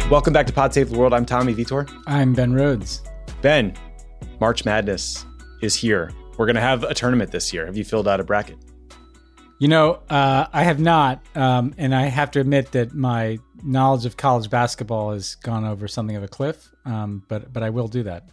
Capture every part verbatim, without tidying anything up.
Welcome back to Pod Save the World. I'm Tommy Vitor. I'm Ben Rhodes. Ben, March Madness is here. We're going to have a tournament this year. Have you filled out a bracket? You know, uh, I have not. Um, and I have to admit that my knowledge of college basketball has gone over something of a cliff. Um, but but I will do that.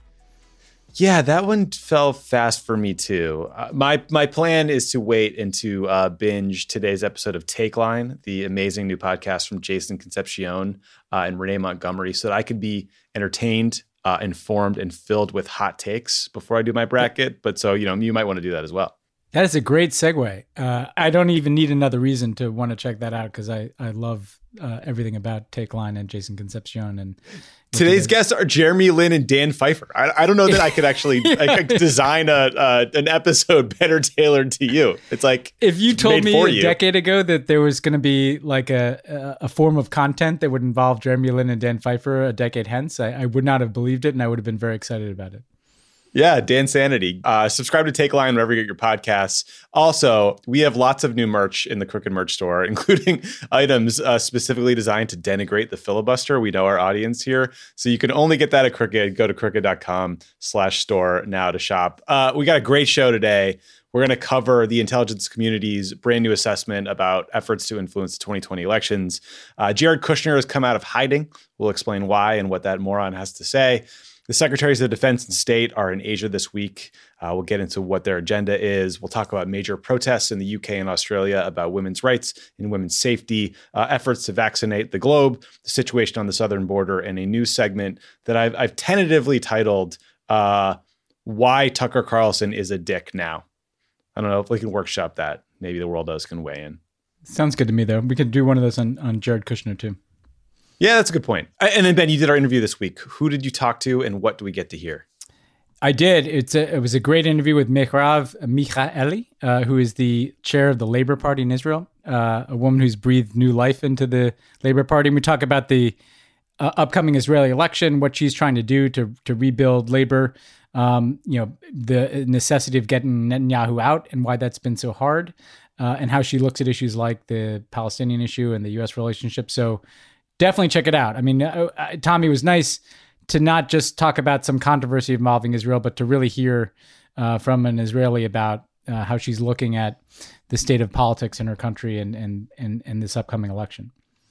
Yeah, that one fell fast for me too. Uh, my my plan is to wait and to uh, binge today's episode of Take Line, the amazing new podcast from Jason Concepcion uh, and Renee Montgomery, so that I could be entertained, uh, informed, and filled with hot takes before I do my bracket. But so, you know, you might want to do that as well. That is a great segue. Uh, I don't even need another reason to want to check that out because I, I love uh, everything about Take Line and Jason Concepcion. And today's guests are Jeremy Lin and Dan Pfeiffer. I, I don't know that I could actually I could design a uh, an episode better tailored to you. It's like if you told me a you. decade ago that there was going to be like a, a form of content that would involve Jeremy Lin and Dan Pfeiffer a decade hence, I, I would not have believed it, and I would have been very excited about it. Yeah, Dan Sanity. Uh, subscribe to Take Line wherever you get your podcasts. Also, we have lots of new merch in the Crooked merch store, including items uh, specifically designed to denigrate the filibuster. We know our audience here. So you can only get that at Crooked. Go to crooked.com slash store now to shop. Uh, we got a great show today. We're going to cover the intelligence community's brand new assessment about efforts to influence the twenty twenty elections. Uh, Jared Kushner has come out of hiding. We'll explain why and what that moron has to say. The secretaries of defense and state are in Asia this week. Uh, we'll get into what their agenda is. We'll talk about major protests in the U K and Australia about women's rights and women's safety, uh, efforts to vaccinate the globe, the situation on the southern border, and a new segment that I've, I've tentatively titled uh, Why Tucker Carlson is a Dick Now. I don't know if we can workshop that. Maybe the world does can weigh in. Sounds good to me, though. We could do one of those on, on Jared Kushner, too. Yeah, that's a good point. And then, Ben, you did our interview this week. Who did you talk to and what do we get to hear? I did. It's a, it was a great interview with Mehrav Michaeli, uh, who is the chair of the Labor Party in Israel, uh, a woman who's breathed new life into the Labor Party. And we talk about the uh, upcoming Israeli election, what she's trying to do to to rebuild labor, um, you know, the necessity of getting Netanyahu out and why that's been so hard, uh, and how she looks at issues like the Palestinian issue and the U S relationship. So definitely check it out. I mean, uh, uh, Tommy, was nice to not just talk about some controversy involving Israel, but to really hear uh, from an Israeli about uh, how she's looking at the state of politics in her country and and and, and this upcoming election.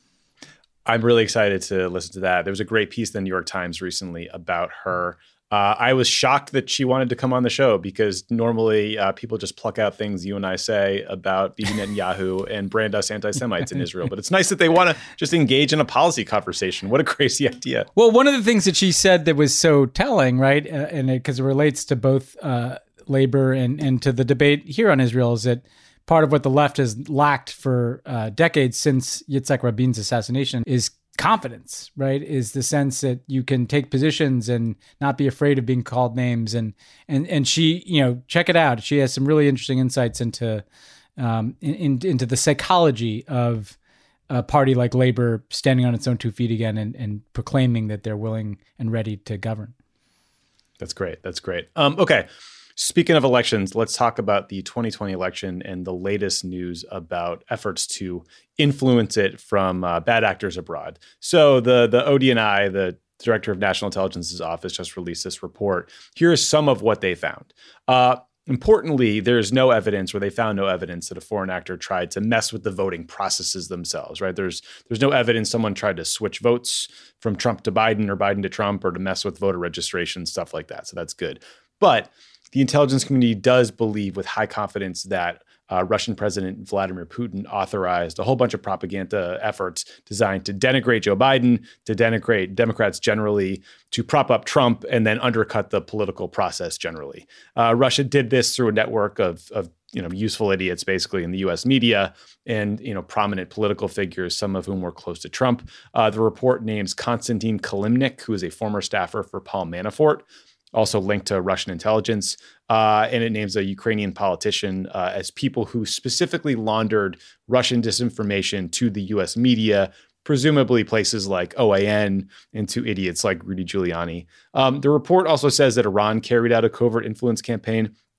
I'm really excited to listen to that. There was a great piece in the New York Times recently about her. Uh, I was shocked that she wanted to come on the show because normally uh, people just pluck out things you and I say about Bibi Netanyahu and brand us anti-Semites in Israel. But it's nice that they want to just engage in a policy conversation. What a crazy idea. Well, one of the things that she said that was so telling, right, uh, and because it, it relates to both uh, labor and, and to the debate here on Israel, is that part of what the left has lacked for uh, decades since Yitzhak Rabin's assassination is confidence, right? Is the sense that you can take positions and not be afraid of being called names. And and and she, you know, check it out. She has some really interesting insights into um, in, in, into the psychology of a party like Labor standing on its own two feet again and, and proclaiming that they're willing and ready to govern. That's great. That's great. Um, okay. Speaking of elections, let's talk about the twenty twenty election and the latest news about efforts to influence it from uh, bad actors abroad. So the the O D N I, the Director of National Intelligence's office, just released this report. Here is some of what they found. Uh, importantly, there is no evidence, or they found no evidence, that a foreign actor tried to mess with the voting processes themselves, right? There's there's no evidence someone tried to switch votes from Trump to Biden or Biden to Trump or to mess with voter registration, stuff like that. So that's good. But the intelligence community does believe with high confidence that uh, Russian President Vladimir Putin authorized a whole bunch of propaganda efforts designed to denigrate Joe Biden, to denigrate Democrats generally, to prop up Trump, and then undercut the political process generally. Uh, Russia did this through a network of, of you know, useful idiots basically in the U S media and, you know, prominent political figures, some of whom were close to Trump. Uh, the report names Konstantin Kilimnik, who is a former staffer for Paul Manafort, also linked to Russian intelligence, uh, and it names a Ukrainian politician uh, as people who specifically laundered Russian disinformation to the U S media, presumably places like O A N, and to idiots like Rudy Giuliani. Um, the report also says that Iran carried out a covert influence campaign.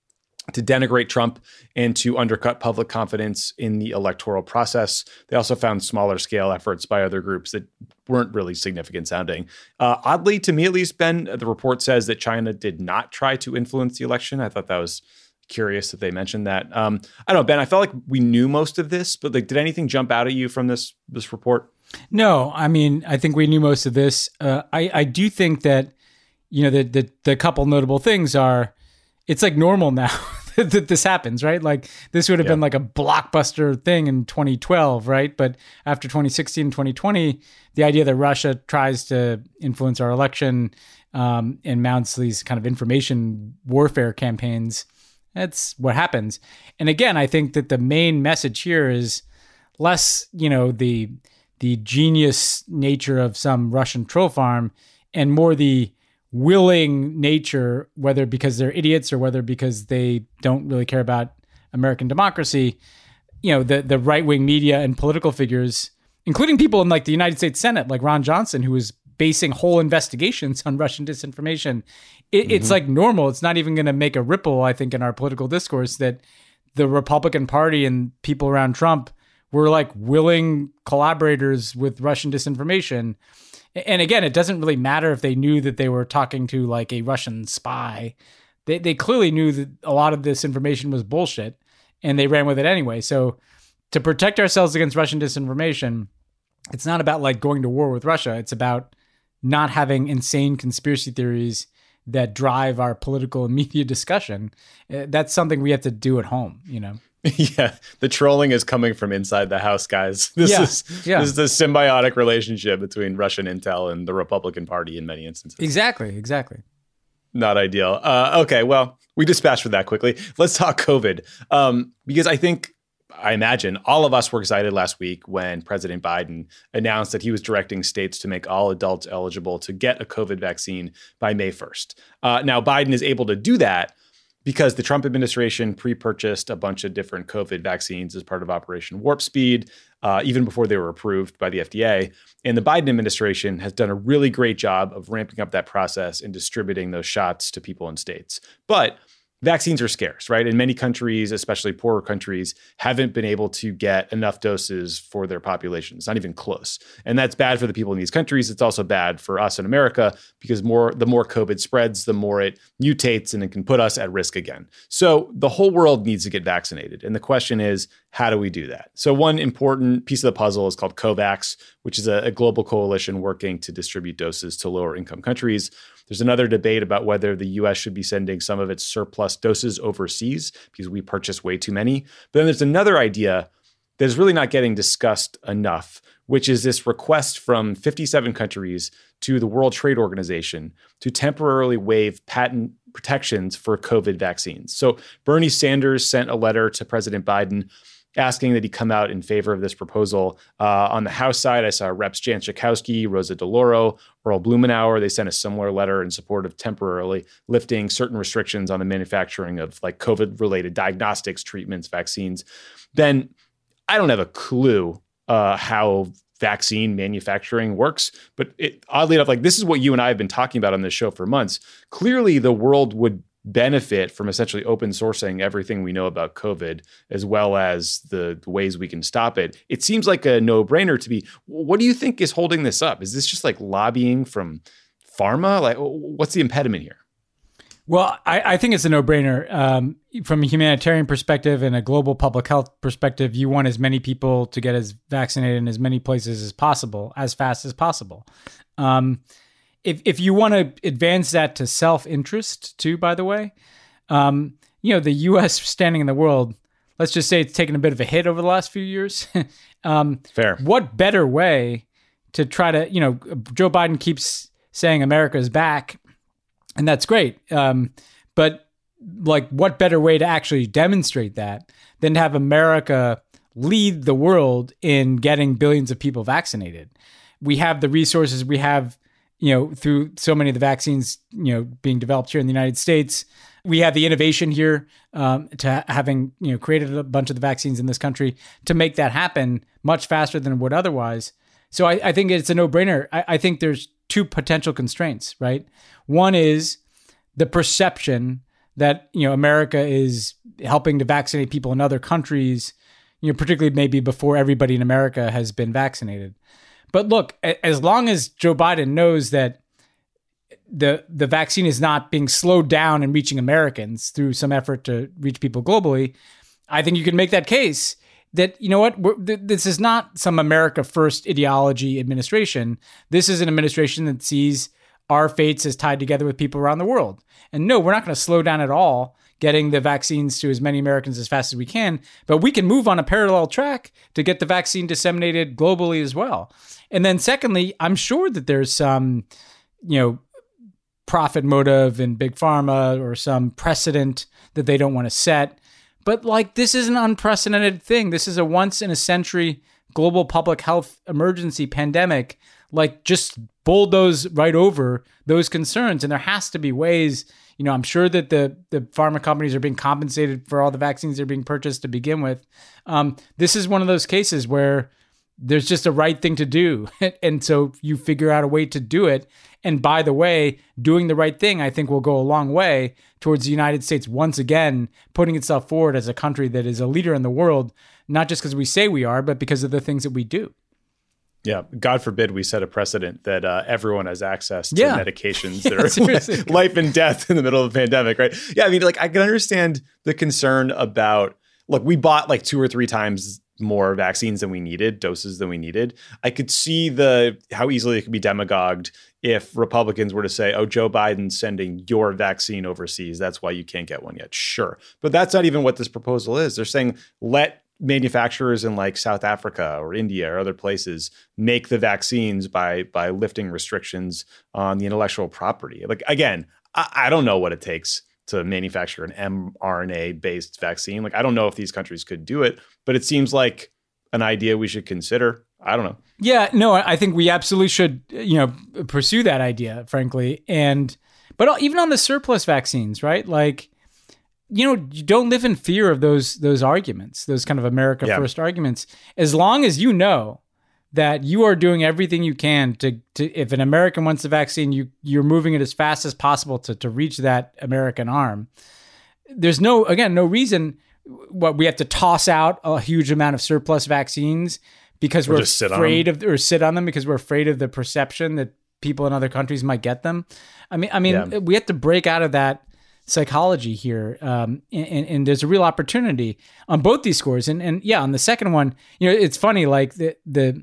to denigrate Trump and to undercut public confidence in the electoral process. They also found smaller scale efforts by other groups that weren't really significant sounding. Uh, oddly, to me at least, Ben, the report says that China did not try to influence the election. I thought that was curious that they mentioned that. Um, I don't know, Ben, I felt like we knew most of this, but like, did anything jump out at you from this this report? No, I mean, I think we knew most of this. Uh, I, I do think that, you know, the, the, the couple notable things are, it's like normal now that this happens, right? Like this would have yeah. been like a blockbuster thing in twenty twelve, right? But after twenty sixteen, twenty twenty, the idea that Russia tries to influence our election um, and mounts these kind of information warfare campaigns, that's what happens. And again, I think that the main message here is less, you know, the the genius nature of some Russian troll farm and more the willing nature, whether because they're idiots or whether because they don't really care about American democracy, you know, the, the right-wing media and political figures, including people in like the United States Senate, like Ron Johnson, who was basing whole investigations on Russian disinformation. It, mm-hmm. It's like normal. It's not even going to make a ripple, I think, in our political discourse that the Republican Party and people around Trump were like willing collaborators with Russian disinformation. And again, it doesn't really matter if they knew that they were talking to like a Russian spy. They they clearly knew that a lot of this information was bullshit and they ran with it anyway. So to protect ourselves against Russian disinformation, it's not about like going to war with Russia. It's about not having insane conspiracy theories that drive our political and media discussion. That's something we have to do at home, you know? Yeah, the trolling is coming from inside the house, guys. This yeah, is yeah. this is the symbiotic relationship between Russian intel and the Republican Party in many instances. Exactly, exactly. Not ideal. Uh, okay, well, we dispatched with that quickly. Let's talk COVID, um, because I think, I imagine, all of us were excited last week when President Biden announced that he was directing states to make all adults eligible to get a COVID vaccine by May first. Uh, now, Biden is able to do that because the Trump administration pre-purchased a bunch of different COVID vaccines as part of Operation Warp Speed, uh, even before they were approved by the F D A. And the Biden administration has done a really great job of ramping up that process and distributing those shots to people in states. But vaccines are scarce, right? And many countries, especially poorer countries, haven't been able to get enough doses for their populations, not even close. And that's bad for the people in these countries. It's also bad for us in America because more the more COVID spreads, the more it mutates and it can put us at risk again. So the whole world needs to get vaccinated. And the question is, how do we do that? So one important piece of the puzzle is called COVAX, which is a, a global coalition working to distribute doses to lower income countries. There's another debate about whether the U S should be sending some of its surplus doses overseas because we purchase way too many. But then there's another idea that is really not getting discussed enough, which is this request from fifty-seven countries to the World Trade Organization to temporarily waive patent protections for COVID vaccines. So Bernie Sanders sent a letter to President Biden asking that he come out in favor of this proposal. Uh, on the House side, I saw Reps Jan Schakowsky, Rosa DeLauro, Earl Blumenauer. They sent a similar letter in support of temporarily lifting certain restrictions on the manufacturing of like COVID-related diagnostics, treatments, vaccines. Then I don't have a clue uh, how vaccine manufacturing works, but it, oddly enough, like this is what you and I have been talking about on this show for months. Clearly, the world would benefit from essentially open sourcing everything we know about COVID, as well as the, the ways we can stop it. It seems like a no-brainer to me. What do you think is holding this up? Is this just like lobbying from pharma? Like, what's the impediment here? Well, I, I think it's a no-brainer. Um, from a humanitarian perspective and a global public health perspective, you want as many people to get as vaccinated in as many places as possible, as fast as possible. Um, If if you want to advance that to self-interest too, by the way, um, you know, the U S standing in the world, let's just say it's taken a bit of a hit over the last few years. um, Fair. What better way to try to, you know, Joe Biden keeps saying America's back, and that's great. Um, but like, what better way to actually demonstrate that than to have America lead the world in getting billions of people vaccinated? We have the resources, we have, you know, through so many of the vaccines, you know, being developed here in the United States. We have the innovation here um, to having, you know, created a bunch of the vaccines in this country to make that happen much faster than it would otherwise. So I, I think it's a no-brainer. I, I think there's two potential constraints, right? One is the perception that, you know, America is helping to vaccinate people in other countries, you know, particularly maybe before everybody in America has been vaccinated. But look, as long as Joe Biden knows that the the vaccine is not being slowed down and reaching Americans through some effort to reach people globally, I think you can make that case that, you know what, we're, th- this is not some America First ideology administration. This is an administration that sees our fates as tied together with people around the world. And no, we're not going to slow down at all getting the vaccines to as many Americans as fast as we can, but we can move on a parallel track to get the vaccine disseminated globally as well. And then secondly, I'm sure that there's some, you know, profit motive in big pharma or some precedent that they don't want to set. But like, this is an unprecedented thing. This is a once in a century global public health emergency pandemic. Like, just bulldoze right over those concerns. And there has to be ways, you know, I'm sure that the, the pharma companies are being compensated for all the vaccines that are being purchased to begin with. Um, this is one of those cases where there's just a right thing to do. And so you figure out a way to do it. And by the way, doing the right thing, I think, will go a long way towards the United States once again putting itself forward as a country that is a leader in the world, not just because we say we are, but because of the things that we do. Yeah, God forbid we set a precedent that uh, everyone has access to yeah. medications that are life and death in the middle of a pandemic, right? Yeah, I mean, like, I can understand the concern about, look, we bought like two or three times more vaccines than we needed, doses than we needed. I could see the how easily it could be demagogued if Republicans were to say, oh, Joe Biden's sending your vaccine overseas, that's why you can't get one yet. Sure. But that's not even what this proposal is. They're saying, let manufacturers in like South Africa or India or other places make the vaccines by by lifting restrictions on the intellectual property. Like, again, I, I don't know what it takes to manufacture an mRNA based vaccine. Like, I don't know if these countries could do it, but it seems like an idea we should consider. I don't know. Yeah, no, I think we absolutely should, you know, pursue that idea, frankly. And, but even on the surplus vaccines, right? Like, you know, you don't live in fear of those those arguments, those kind of America yeah. First arguments, as long as you know that you are doing everything you can to, to if an American wants the vaccine, you you're moving it as fast as possible to to reach that American arm. There's no, again, no reason what we have to toss out a huge amount of surplus vaccines because or we're afraid of or sit on them because we're afraid of the perception that people in other countries might get them. I mean, I mean, yeah. we have to break out of that psychology here. Um, and, and there's a real opportunity on both these scores. And, and yeah, on the second one, you know, it's funny, like the, the,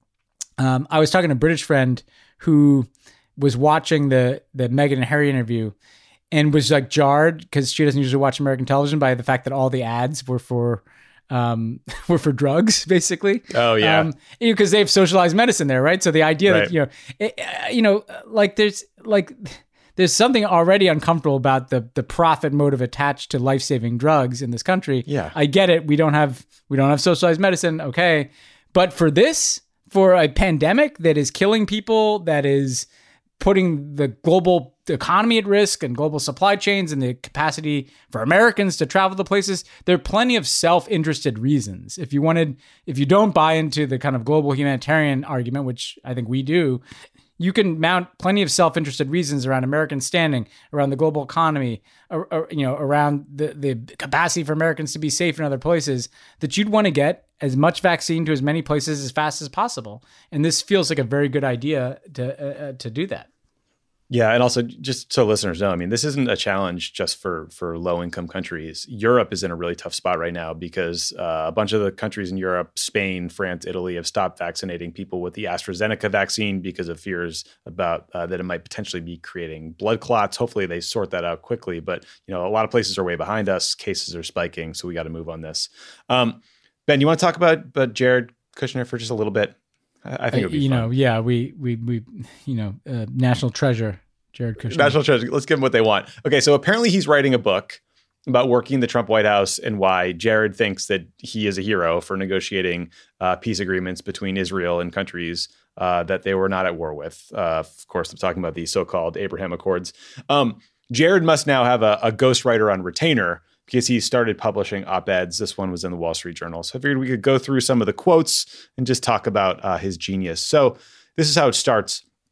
um, I was talking to a British friend who was watching the, the Meghan and Harry interview and was like jarred because she doesn't usually watch American television by the fact that all the ads were for, um, were for drugs, basically. Oh yeah. Um, you know, cause they have socialized medicine there. Right. So the idea right. that, you know, it, uh, you know, like there's like, there's something already uncomfortable about the the profit motive attached to life-saving drugs in this country. Yeah. I get it. We don't have we don't have socialized medicine. Okay. But for this, for a pandemic that is killing people, that is putting the global economy at risk and global supply chains and the capacity for Americans to travel to places, there are plenty of self-interested reasons. If you wanted, if you don't buy into the kind of global humanitarian argument, which I think we do, you can mount plenty of self-interested reasons around American standing, around the global economy, or, or, you know, around the, the capacity for Americans to be safe in other places, that you'd want to get as much vaccine to as many places as fast as possible. And this feels like a very good idea to uh, to do that. Yeah, and also just so listeners know, I mean, this isn't a challenge just for for low-income countries. Europe is in a really tough spot right now because uh, a bunch of the countries in Europe, Spain, France, Italy, have stopped vaccinating people with the AstraZeneca vaccine because of fears about uh, that it might potentially be creating blood clots. Hopefully they sort that out quickly. But, you know, a lot of places are way behind us. Cases are spiking, so we got to move on this. Um, Ben, you want to talk about, about Jared Kushner for just a little bit? I think it would be you fun. know, yeah, we, we, we, you know, uh, national treasure, Jared Kushner. National treasure. Let's give him what they want. Okay. So apparently he's writing a book about working the Trump White House and why Jared thinks that he is a hero for negotiating uh, peace agreements between Israel and countries uh, that they were not at war with. Uh, of course, I'm talking about the so-called Abraham Accords. Um, Jared must now have a, a ghostwriter on retainer because he started publishing op-eds. This one was in the Wall Street Journal. So I figured we could go through some of the quotes and just talk about uh, his genius. So this is how it starts.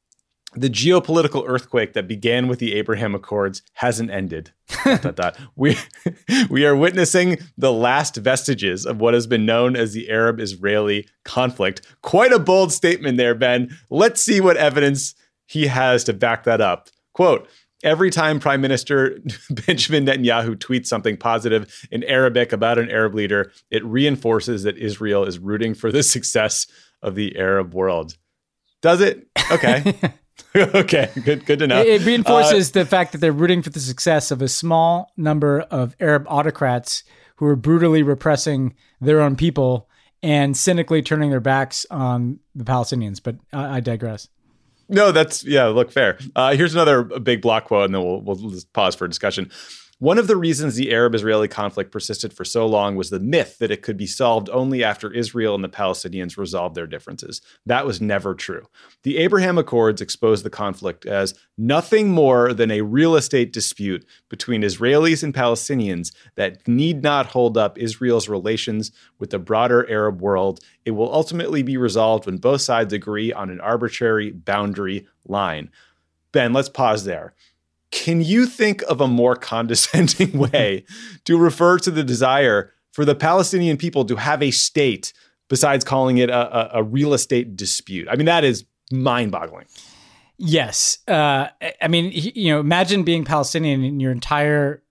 The geopolitical earthquake that began with the Abraham Accords hasn't ended. dot, dot, dot. We, we are witnessing the last vestiges of what has been known as the Arab-Israeli conflict. Quite a bold statement there, Ben. Let's see what evidence he has to back that up. Quote, every time Prime Minister Benjamin Netanyahu tweets something positive in Arabic about an Arab leader, it reinforces that Israel is rooting for the success of the Arab world. Does it? Okay. Okay, good good to know. It, it reinforces uh, the fact that they're rooting for the success of a small number of Arab autocrats who are brutally repressing their own people and cynically turning their backs on the Palestinians. But I, I digress. No, that's, yeah, look, fair. Uh, here's another big block quote, and then we'll, we'll just pause for discussion. One of the reasons the Arab-Israeli conflict persisted for so long was the myth that it could be solved only after Israel and the Palestinians resolved their differences. That was never true. The Abraham Accords exposed the conflict as nothing more than a real estate dispute between Israelis and Palestinians that need not hold up Israel's relations with the broader Arab world. It will ultimately be resolved when both sides agree on an arbitrary boundary line. Ben, let's pause there. Can you think of a more condescending way to refer to the desire for the Palestinian people to have a state besides calling it a, a, a real estate dispute? I mean, that is mind-boggling. Yes. Uh, I mean, you know, imagine being Palestinian and your entire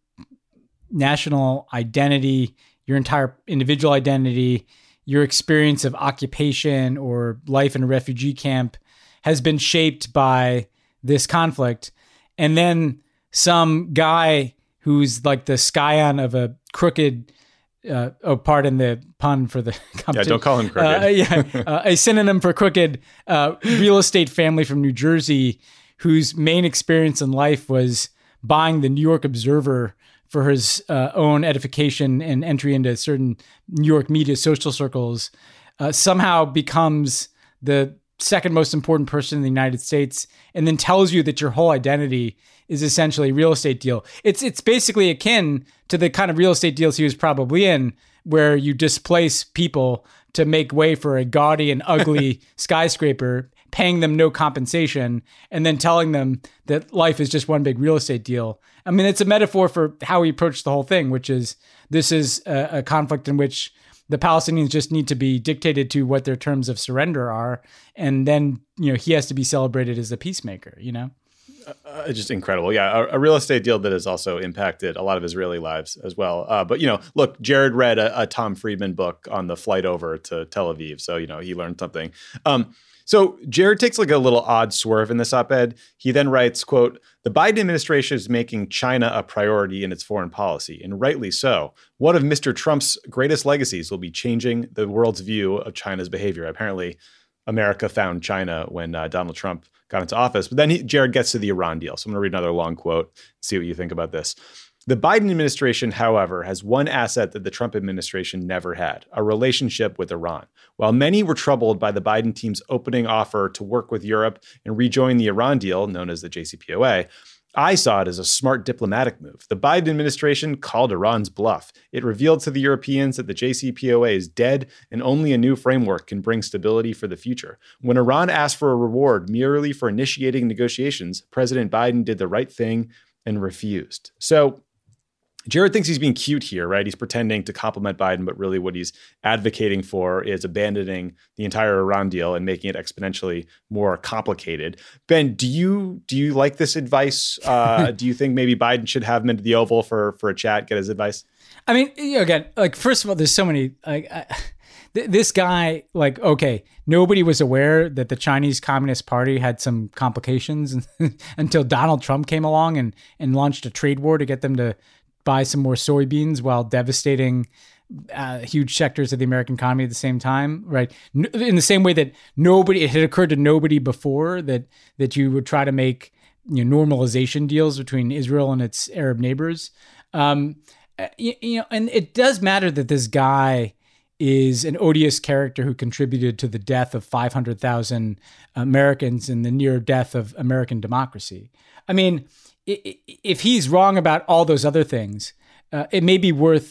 national identity, your entire individual identity, your experience of occupation or life in a refugee camp has been shaped by this conflict. And then some guy who's like the scion of a crooked, uh, oh, pardon the pun for the company. Yeah, don't call him crooked. Uh, yeah, uh, a synonym for crooked, uh, real estate family from New Jersey, whose main experience in life was buying the New York Observer for his uh, own edification and entry into certain New York media social circles, uh, somehow becomes the second most important person in the United States, and then tells you that your whole identity is essentially a real estate deal. It's it's basically akin to the kind of real estate deals he was probably in, where you displace people to make way for a gaudy and ugly skyscraper, paying them no compensation, and then telling them that life is just one big real estate deal. I mean, it's a metaphor for how he approached the whole thing, which is this is a, a conflict in which the Palestinians just need to be dictated to what their terms of surrender are. And then, you know, he has to be celebrated as a peacemaker, you know? Uh, just incredible. Yeah. A, a real estate deal that has also impacted a lot of Israeli lives as well. Uh, but, you know, look, Jared read a, a Tom Friedman book on the flight over to Tel Aviv. So, you know, he learned something. Um, So Jared takes like a little odd swerve in this op-ed. He then writes, quote, the Biden administration is making China a priority in its foreign policy, and rightly so. One of Mister Trump's greatest legacies will be changing the world's view of China's behavior. Apparently, America found China when uh, Donald Trump got into office. But then he, Jared gets to the Iran deal. So I'm going to read another long quote, see what you think about this. The Biden administration, however, has one asset that the Trump administration never had, a relationship with Iran. While many were troubled by the Biden team's opening offer to work with Europe and rejoin the Iran deal, known as the J C P O A, I saw it as a smart diplomatic move. The Biden administration called Iran's bluff. It revealed to the Europeans that the J C P O A is dead and only a new framework can bring stability for the future. When Iran asked for a reward merely for initiating negotiations, President Biden did the right thing and refused. So Jared thinks he's being cute here, right? He's pretending to compliment Biden, but really what he's advocating for is abandoning the entire Iran deal and making it exponentially more complicated. Ben, do you do you like this advice? Uh, do you think maybe Biden should have him into the Oval for for a chat, get his advice? I mean, you know, again, like first of all, there's so many. Like, I, th- this guy, like, okay, nobody was aware that the Chinese Communist Party had some complications until Donald Trump came along and and launched a trade war to get them to buy some more soybeans while devastating uh, huge sectors of the American economy at the same time, right? In the same way that nobody, it had occurred to nobody before that that you would try to make, you know, normalization deals between Israel and its Arab neighbors. Um, you, you know, and it does matter that this guy is an odious character who contributed to the death of five hundred thousand Americans and the near death of American democracy. I mean, if he's wrong about all those other things, uh, it may be worth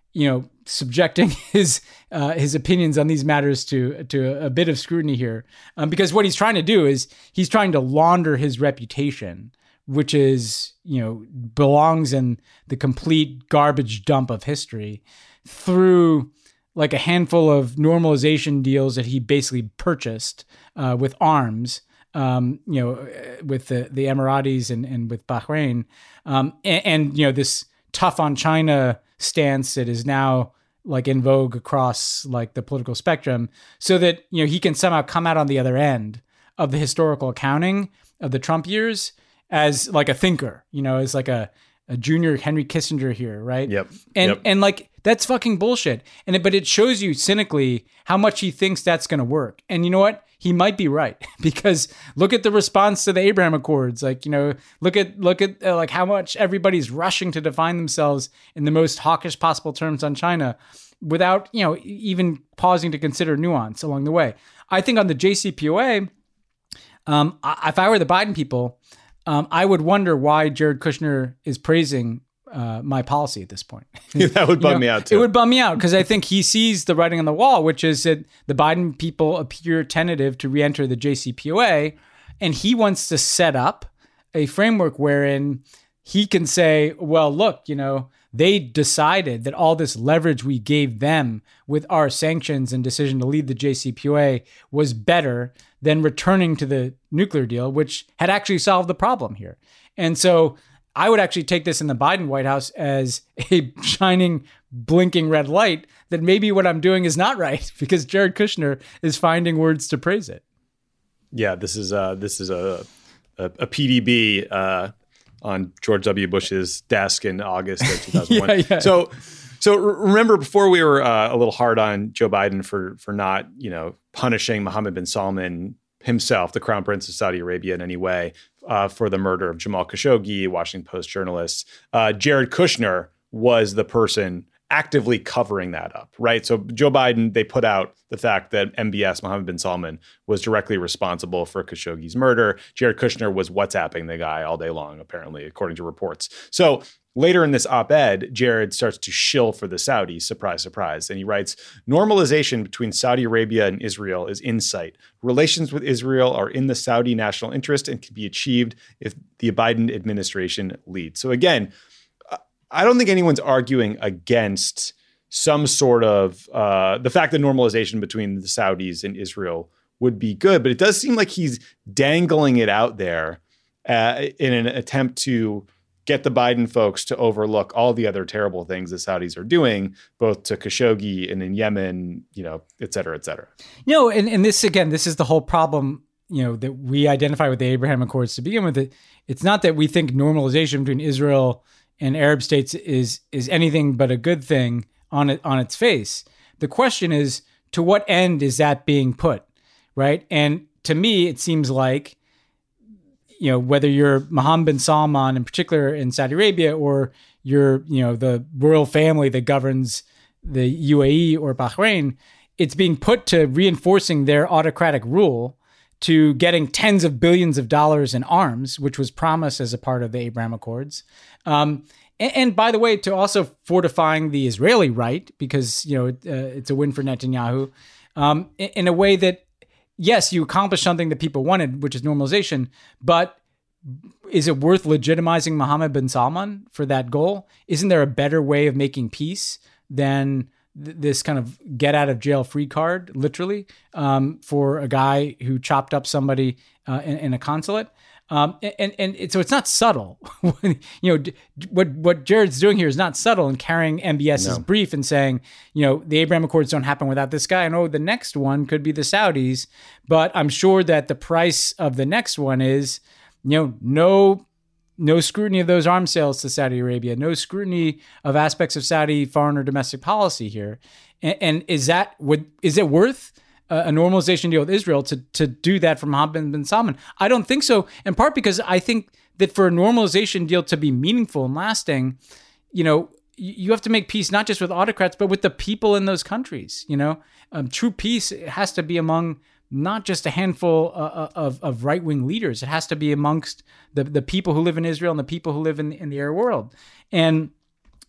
you know, subjecting his uh, his opinions on these matters to to a bit of scrutiny here, um, because what he's trying to do is he's trying to launder his reputation, which is, you know, belongs in the complete garbage dump of history, through like a handful of normalization deals that he basically purchased uh, with arms, um, you know, with the, the Emiratis and, and with Bahrain. Um, and, and, you know, this tough on China stance that is now like in vogue across like the political spectrum, so that, you know, he can somehow come out on the other end of the historical accounting of the Trump years as like a thinker, you know, as like a, a junior Henry Kissinger here, right? Yep. And yep. and like that's fucking bullshit. And it, but it shows you cynically how much he thinks that's going to work. And you know what? He might be right, because look at the response to the Abraham Accords. Like, you know, look at look at uh, like how much everybody's rushing to define themselves in the most hawkish possible terms on China, without, you know, even pausing to consider nuance along the way. I think on the J C P O A, um, I, if I were the Biden people, Um, I would wonder why Jared Kushner is praising uh, my policy at this point. That would bum you know, me out too. It would bum me out, because I think he sees the writing on the wall, which is that the Biden people appear tentative to re-enter the J C P O A, and he wants to set up a framework wherein he can say, well, look, you know, they decided that all this leverage we gave them with our sanctions and decision to leave the J C P O A was better than returning to the nuclear deal, which had actually solved the problem here. And so I would actually take this in the Biden White House as a shining, blinking red light that maybe what I'm doing is not right, because Jared Kushner is finding words to praise it. Yeah, this is uh, this is a a, a P D B uh, on George W. Bush's desk in August of two thousand one. yeah, yeah. So, so remember, before we were uh, a little hard on Joe Biden for for not, you know, punishing Mohammed bin Salman himself, the Crown Prince of Saudi Arabia, in any way uh, for the murder of Jamal Khashoggi, Washington Post journalist. Uh, Jared Kushner was the person actively covering that up, right? So Joe Biden, they put out the fact that M B S, Mohammed bin Salman, was directly responsible for Khashoggi's murder. Jared Kushner was WhatsApping the guy all day long, apparently, according to reports. So later in this op-ed, Jared starts to shill for the Saudis, surprise, surprise. And he writes, normalization between Saudi Arabia and Israel is in sight. Relations with Israel are in the Saudi national interest and can be achieved if the Biden administration leads. So again, I don't think anyone's arguing against some sort of uh, the fact that normalization between the Saudis and Israel would be good, but it does seem like he's dangling it out there uh, in an attempt to get the Biden folks to overlook all the other terrible things the Saudis are doing, both to Khashoggi and in Yemen, you know, et cetera, et cetera. You know, and, and this, again, this is the whole problem, you know, that we identify with the Abraham Accords to begin with. It, it's not that we think normalization between Israel and Arab states is is anything but a good thing on it on its face. The question is, to what end is that being put, right? And to me, it seems like, you know, whether you're Mohammed bin Salman in particular in Saudi Arabia, or you're, you know, the royal family that governs the U A E or Bahrain, it's being put to reinforcing their autocratic rule, to getting tens of billions of dollars in arms, which was promised as a part of the Abraham Accords. Um, and, and by the way, to also fortifying the Israeli right, because, you know, it, uh, it's a win for Netanyahu, um, in, in a way that, yes, you accomplished something that people wanted, which is normalization, but is it worth legitimizing Mohammed bin Salman for that goal? Isn't there a better way of making peace than this kind of get out of jail free card, literally, um, for a guy who chopped up somebody uh, in, in a consulate? Um, and, and and so it's not subtle. you know, what what Jared's doing here is not subtle in carrying M B S's no. brief and saying, you know, the Abraham Accords don't happen without this guy. I know the next one could be the Saudis, but I'm sure that the price of the next one is, you know, no No scrutiny of those arms sales to Saudi Arabia, no scrutiny of aspects of Saudi foreign or domestic policy here. And, and is that would is it worth a, a normalization deal with Israel to to do that for Mohammed bin Salman? I don't think so. In part because I think that for a normalization deal to be meaningful and lasting, you know, you have to make peace not just with autocrats, but with the people in those countries. You know, um, true peace has to be among not just a handful uh, of, of right-wing leaders. It has to be amongst the, the people who live in Israel and the people who live in, in the Arab world. And, you know,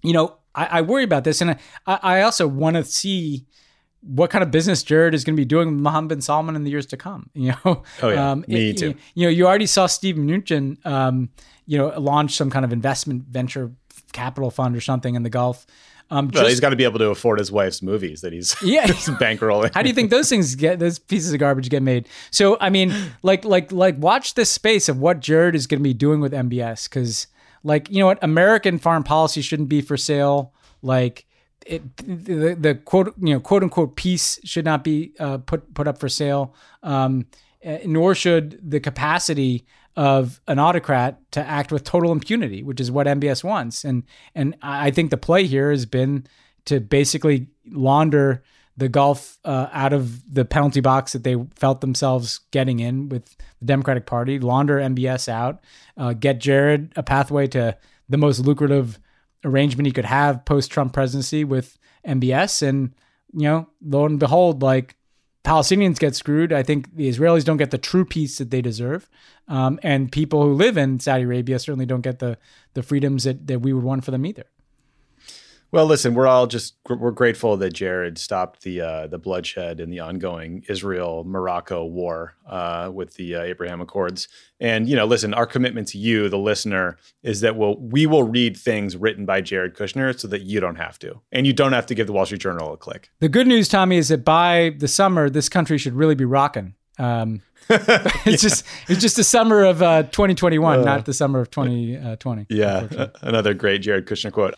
I, I worry about this. And I, I also want to see what kind of business Jared is going to be doing with Mohammed bin Salman in the years to come. You know, oh yeah, um, me it, too. You, you know, you already saw Steve Mnuchin, um, you know, launch some kind of investment venture capital fund or something in the Gulf. Um, well, just, he's got to be able to afford his wife's movies that he's, yeah. he's bankrolling. How do you think those things get, those pieces of garbage get made? So, I mean, like, like, like, watch this space of what Jared is going to be doing with M B S, because, like, you know what, American foreign policy shouldn't be for sale. Like, it, the, the quote, you know, quote unquote peace should not be uh, put put up for sale. Um, nor should the capacity of an autocrat to act with total impunity, which is what M B S wants. And and I think the play here has been to basically launder the Gulf uh, out of the penalty box that they felt themselves getting in with the Democratic Party, launder M B S out, uh, get Jared a pathway to the most lucrative arrangement he could have post-Trump presidency with M B S. And, you know, lo and behold, like, Palestinians get screwed. I think the Israelis don't get the true peace that they deserve. Um, and people who live in Saudi Arabia certainly don't get the the freedoms that, that we would want for them either. Well, listen, we're all just we're grateful that Jared stopped the uh, the bloodshed in the ongoing Israel-Morocco war uh, with the uh, Abraham Accords. And, you know, listen, our commitment to you, the listener, is that we'll, we will read things written by Jared Kushner so that you don't have to. And you don't have to give the Wall Street Journal a click. The good news, Tommy, is that by the summer, this country should really be rocking. Um, it's yeah. just it's just the summer of uh, twenty twenty-one, uh, not the summer of twenty twenty. Yeah, another great Jared Kushner quote.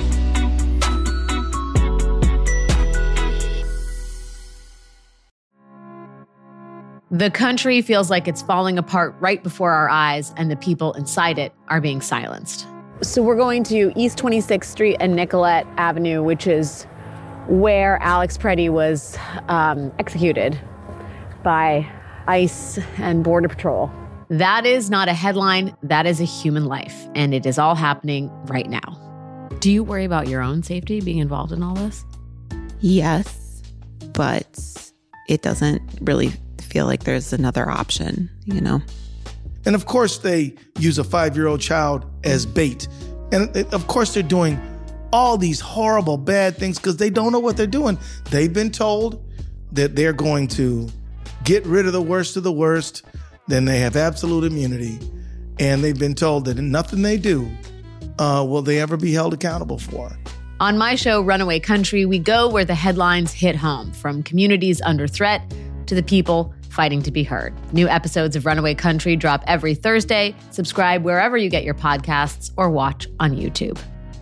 The country feels like it's falling apart right before our eyes, and the people inside it are being silenced. So we're going to East twenty-sixth Street and Nicollet Avenue, which is where Alex Preddy was um, executed by ICE and Border Patrol. That is not a headline. That is a human life, and it is all happening right now. Do you worry about your own safety being involved in all this? Yes, but it doesn't really feel like there's another option, you know? And of course they use a five-year-old child as bait. And of course they're doing all these horrible, bad things because they don't know what they're doing. They've been told that they're going to get rid of the worst of the worst, then they have absolute immunity. And they've been told that nothing they do uh, will they ever be held accountable for. On my show, Runaway Country, we go where the headlines hit home, from communities under threat to the people fighting to be heard. New episodes of Runaway Country drop every Thursday. Subscribe wherever you get your podcasts or watch on YouTube.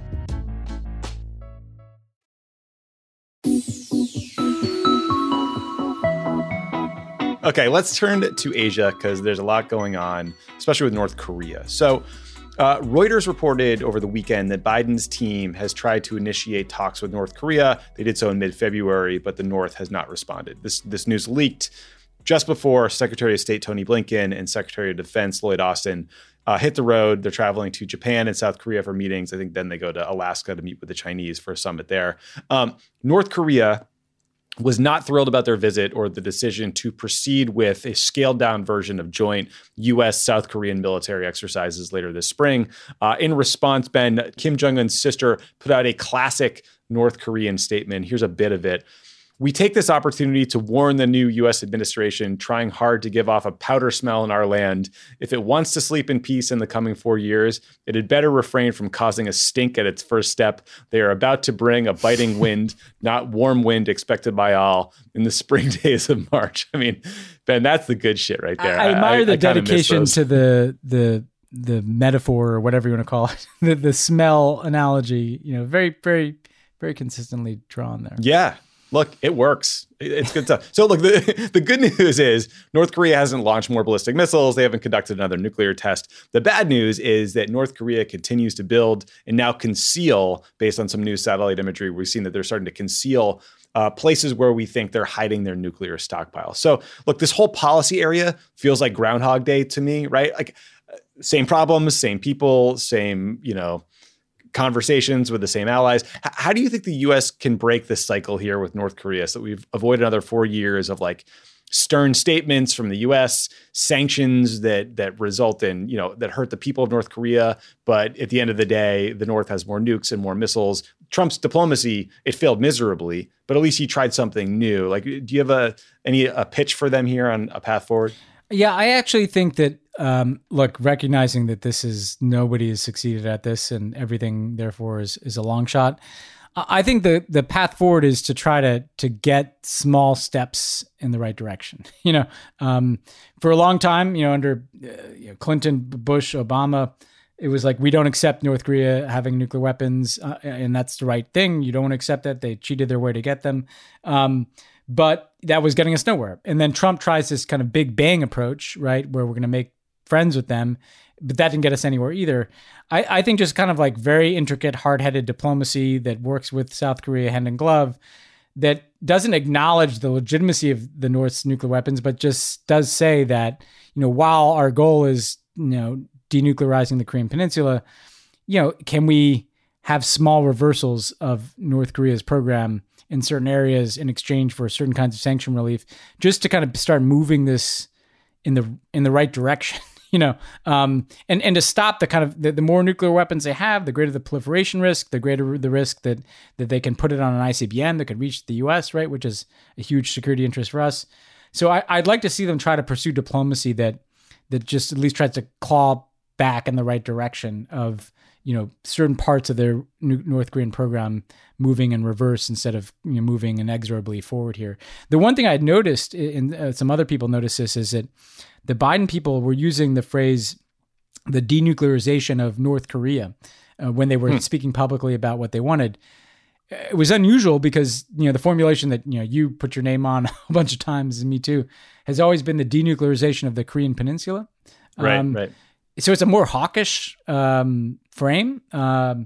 Okay, let's turn to Asia because there's a lot going on, especially with North Korea. So uh, Reuters reported over the weekend that Biden's team has tried to initiate talks with North Korea. They did so in mid-February, but the North has not responded. This, this news leaked just before Secretary of State Tony Blinken and Secretary of Defense Lloyd Austin uh, hit the road. They're traveling to Japan and South Korea for meetings. I think then they go to Alaska to meet with the Chinese for a summit there. Um, North Korea was not thrilled about their visit or the decision to proceed with a scaled down version of joint U S South Korean military exercises later this spring. Uh, in response, Ben, Kim Jong-un's sister put out a classic North Korean statement. Here's a bit of it. We take this opportunity to warn the new U S administration trying hard to give off a powder smell in our land. If it wants to sleep in peace in the coming four years, it had better refrain from causing a stink at its first step. They are about to bring a biting wind, not warm wind expected by all in the spring days of March. I mean, Ben, that's the good shit right there. I, I admire I, the I dedication to the the the metaphor or whatever you want to call it, the, the smell analogy, you know, very, very, very consistently drawn there. Yeah. Look, it works. It's good stuff. So look, the, the good news is North Korea hasn't launched more ballistic missiles. They haven't conducted another nuclear test. The bad news is that North Korea continues to build and now conceal, based on some new satellite imagery, we've seen that they're starting to conceal uh, places where we think they're hiding their nuclear stockpile. So look, this whole policy area feels like Groundhog Day to me, right? Like same problems, same people, same, you know, conversations with the same allies. H- how do you think the U S can break this cycle here with North Korea so that we've avoided another four years of like stern statements from the U S, sanctions that that result in, you know, that hurt the people of North Korea. But at the end of the day, the North has more nukes and more missiles. Trump's diplomacy, it failed miserably, but at least he tried something new. Like, do you have a any a pitch for them here on a path forward? Yeah, I actually think that, um, look, recognizing that this is, nobody has succeeded at this and everything, therefore, is is a long shot. I think the the path forward is to try to to get small steps in the right direction. You know, um, for a long time, you know, under uh, you know, Clinton, Bush, Obama, it was like, we don't accept North Korea having nuclear weapons, uh, and that's the right thing. You don't accept that. They cheated their way to get them. Um, but that was getting us nowhere. And then Trump tries this kind of big bang approach, right, where we're going to make friends with them. But that didn't get us anywhere either. I, I think just kind of like very intricate, hard-headed diplomacy that works with South Korea hand in glove, that doesn't acknowledge the legitimacy of the North's nuclear weapons, but just does say that, you know, while our goal is, you know, denuclearizing the Korean Peninsula, you know, can we have small reversals of North Korea's program in certain areas in exchange for certain kinds of sanction relief, just to kind of start moving this in the in the right direction. You know, um, and, and to stop the kind of, the, the more nuclear weapons they have, the greater the proliferation risk, the greater the risk that that they can put it on an I C B M that could reach the U S, right, which is a huge security interest for us. So I, I'd like to see them try to pursue diplomacy that that just at least tries to claw back in the right direction of, you know, certain parts of their North Korean program moving in reverse instead of, you know, moving inexorably forward here. The one thing I had noticed, and uh, some other people noticed this, is that the Biden people were using the phrase the denuclearization of North Korea uh, when they were hmm. speaking publicly about what they wanted. It was unusual because, you know, the formulation that, you know, you put your name on a bunch of times, and me too, has always been the denuclearization of the Korean Peninsula. Right, um, right. So it's a more hawkish um, frame. Um,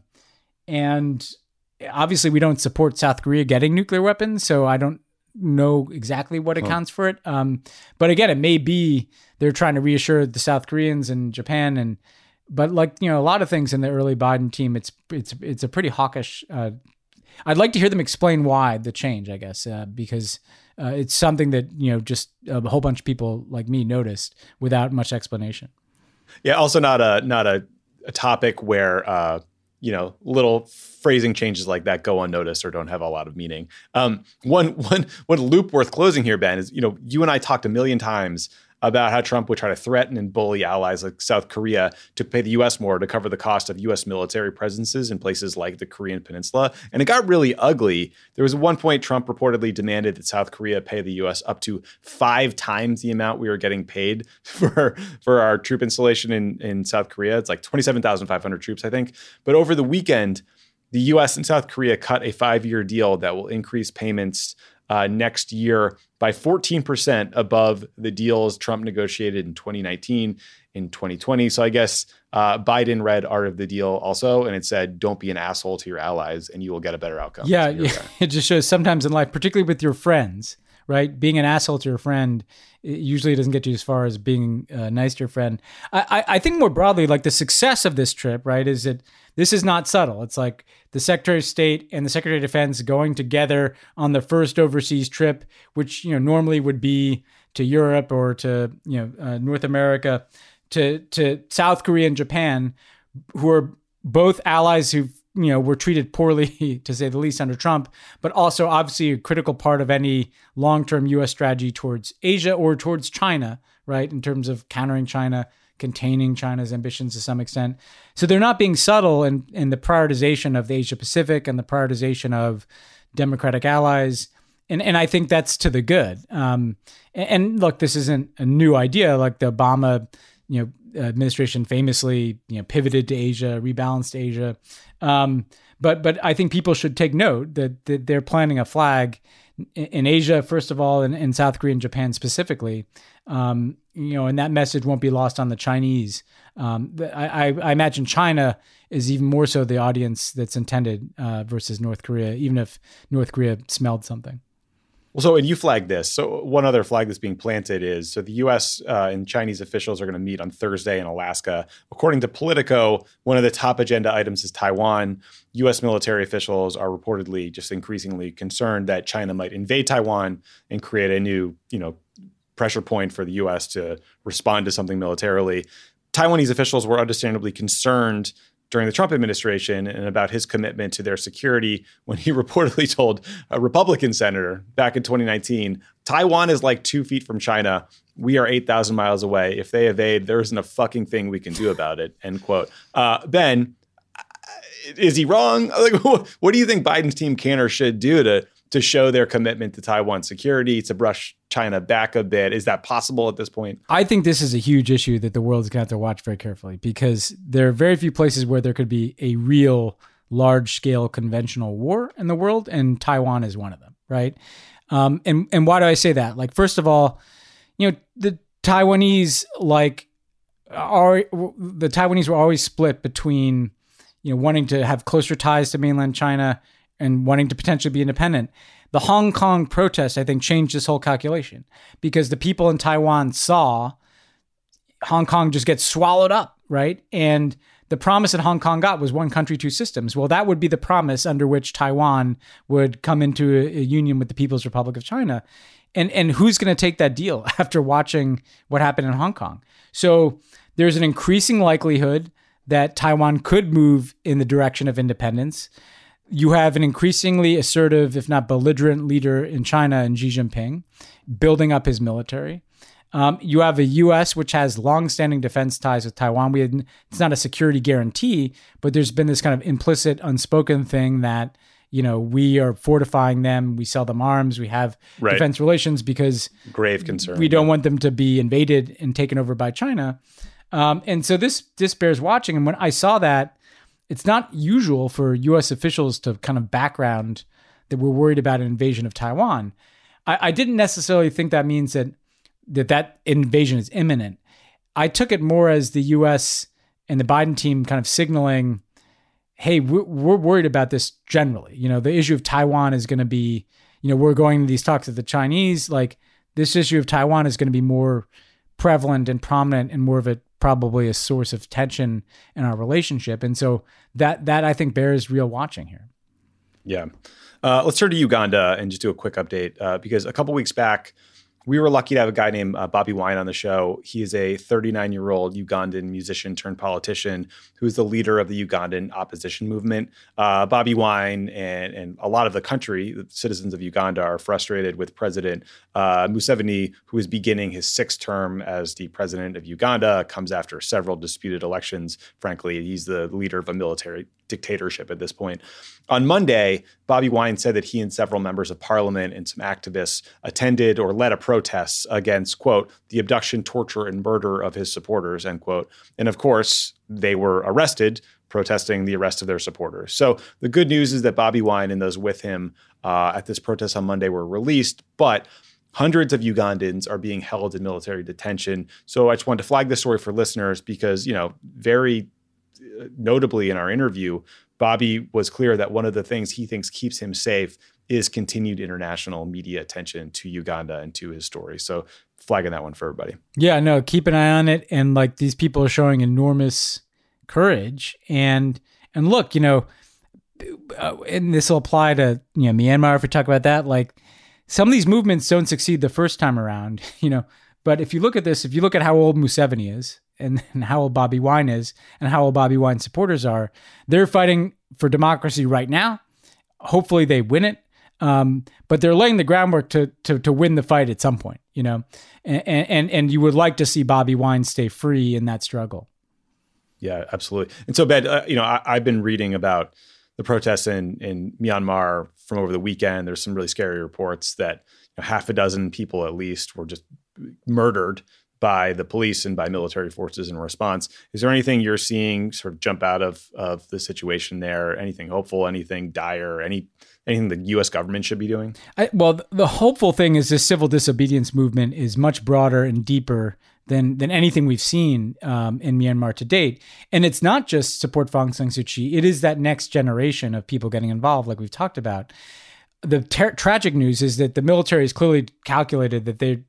and obviously we don't support South Korea getting nuclear weapons, so I don't know exactly what accounts oh. for it. Um, but again, it may be they're trying to reassure the South Koreans and Japan, and but like, you know, a lot of things in the early Biden team, it's it's it's a pretty hawkish. Uh, I'd like to hear them explain why the change, I guess, uh, because uh, it's something that, you know, just a whole bunch of people like me noticed without much explanation. Yeah, also not a not a, a topic where uh, you know, little phrasing changes like that go unnoticed or don't have a lot of meaning. Um, one one one loop worth closing here, Ben, is, you know, you and I talked a million times about how Trump would try to threaten and bully allies like South Korea to pay the U S more to cover the cost of U S military presences in places like the Korean Peninsula. And it got really ugly. There was one point Trump reportedly demanded that South Korea pay the U S up to five times the amount we were getting paid for, for our troop installation in, in South Korea. It's like twenty-seven thousand five hundred troops, I think. But over the weekend, the U S and South Korea cut a five-year deal that will increase payments Uh, next year by fourteen percent above the deals Trump negotiated in twenty nineteen, in twenty twenty. So I guess uh, Biden read Art of the Deal also, and it said, don't be an asshole to your allies and you will get a better outcome. Yeah, yeah. It just shows sometimes in life, particularly with your friends, right? Being an asshole to your friend, it usually doesn't get you as far as being uh, nice to your friend. I, I, I think more broadly, like the success of this trip, right, is that this is not subtle. It's like the Secretary of State and the Secretary of Defense going together on the first overseas trip, which, you know, normally would be to Europe or to, you know, uh, North America, to to South Korea and Japan, who are both allies who, you know, were treated poorly, to say the least, under Trump, but also obviously a critical part of any long-term U S strategy towards Asia or towards China, right, in terms of countering China, containing China's ambitions to some extent. So they're not being subtle in, in the prioritization of the Asia Pacific and the prioritization of democratic allies. And and I think that's to the good. Um, and, and look, this isn't a new idea. Like the Obama, you know, administration famously, you know, pivoted to Asia, rebalanced Asia. Um, but but I think people should take note that, that they're planting a flag in, in Asia, first of all, and in South Korea and Japan specifically. Um, you know, and that message won't be lost on the Chinese. Um, I, I, I imagine China is even more so the audience that's intended uh, versus North Korea, even if North Korea smelled something. Well, so, and you flagged this. So one other flag that's being planted is, so the U S uh, and Chinese officials are going to meet on Thursday in Alaska. According to Politico, one of the top agenda items is Taiwan. U S military officials are reportedly just increasingly concerned that China might invade Taiwan and create a new, you know, pressure point for the U S to respond to something militarily. Taiwanese officials were understandably concerned during the Trump administration and about his commitment to their security when he reportedly told a Republican senator back in twenty nineteen, Taiwan is like two feet from China. We are eight thousand miles away. If they evade, there isn't a fucking thing we can do about it, end quote. Uh, Ben, is he wrong? Like, what do you think Biden's team can or should do to, to show their commitment to Taiwan security, to brush China back a bit? Is that possible at this point? I think this is a huge issue that the world's going to have to watch very carefully, because there are very few places where there could be a real large-scale conventional war in the world, and Taiwan is one of them, right? Um, and and why do I say that? Like, first of all, you know, the Taiwanese like are the Taiwanese were always split between, you know, wanting to have closer ties to mainland China and wanting to potentially be independent. The Hong Kong protests, I think, changed this whole calculation, because the people in Taiwan saw Hong Kong just get swallowed up, right? And the promise that Hong Kong got was one country, two systems. Well, that would be the promise under which Taiwan would come into a, a union with the People's Republic of China. And, and who's going to take that deal after watching what happened in Hong Kong? So there's an increasing likelihood that Taiwan could move in the direction of independence. You have an increasingly assertive, if not belligerent, leader in China, in Xi Jinping, building up his military. Um, you have a U S which has longstanding defense ties with Taiwan. We had, it's not a security guarantee, but there's been this kind of implicit, unspoken thing that, you know, we are fortifying them. We sell them arms. We have right. defense relations because grave concern. We don't want them to be invaded and taken over by China. Um, and so this this bears watching. And when I saw that, it's not usual for U S officials to kind of background that we're worried about an invasion of Taiwan. I, I didn't necessarily think that means that, that that invasion is imminent. I took it more as the U S and the Biden team kind of signaling, hey, we're, we're worried about this generally. You know, the issue of Taiwan is going to be, you know, we're going to these talks with the Chinese. Like, this issue of Taiwan is going to be more prevalent and prominent and more of a probably a source of tension in our relationship. And so that, that I think bears real watching here. Yeah. Uh, let's turn to Uganda and just do a quick update uh, because a couple weeks back, we were lucky to have a guy named uh, Bobby Wine on the show. He is a thirty-nine-year-old Ugandan musician turned politician who's the leader of the Ugandan opposition movement. Uh, Bobby Wine and, and a lot of the country, the citizens of Uganda, are frustrated with President uh, Museveni, who is beginning his sixth term as the president of Uganda, comes after several disputed elections. Frankly, he's the leader of a military dictatorship at this point. On Monday, Bobby Wine said that he and several members of parliament and some activists attended or led a protest against, quote, the abduction, torture, and murder of his supporters, end quote. And of course, they were arrested protesting the arrest of their supporters. So the good news is that Bobby Wine and those with him uh, at this protest on Monday were released, but hundreds of Ugandans are being held in military detention. So I just wanted to flag this story for listeners because, you know, very notably in our interview, Bobby was clear that one of the things he thinks keeps him safe is continued international media attention to Uganda and to his story. So flagging that one for everybody. Yeah, no, keep an eye on it. And like, these people are showing enormous courage. And, and look, you know, uh, and this will apply to, you know, Myanmar, if we talk about that, like some of these movements don't succeed the first time around, you know, but if you look at this, if you look at how old Museveni is, and, and how old Bobby Wine is, and how old Bobby Wine's supporters are, they're fighting for democracy right now. Hopefully they win it. Um, but they're laying the groundwork to, to to win the fight at some point, you know, and, and and you would like to see Bobby Wine stay free in that struggle. Yeah, absolutely. And so, Ben, uh, you know, I, I've been reading about the protests in, in Myanmar from over the weekend. There's some really scary reports that, you know, half a dozen people at least were just murdered by the police and by military forces in response. Is there anything you're seeing sort of jump out of, of the situation there? Anything hopeful, anything dire, any anything the U S government should be doing? I, well, the hopeful thing is this civil disobedience movement is much broader and deeper than than anything we've seen um, in Myanmar to date. And it's not just support for Aung San Suu Kyi. It is that next generation of people getting involved, like we've talked about. The ter- tragic news is that the military has clearly calculated that they they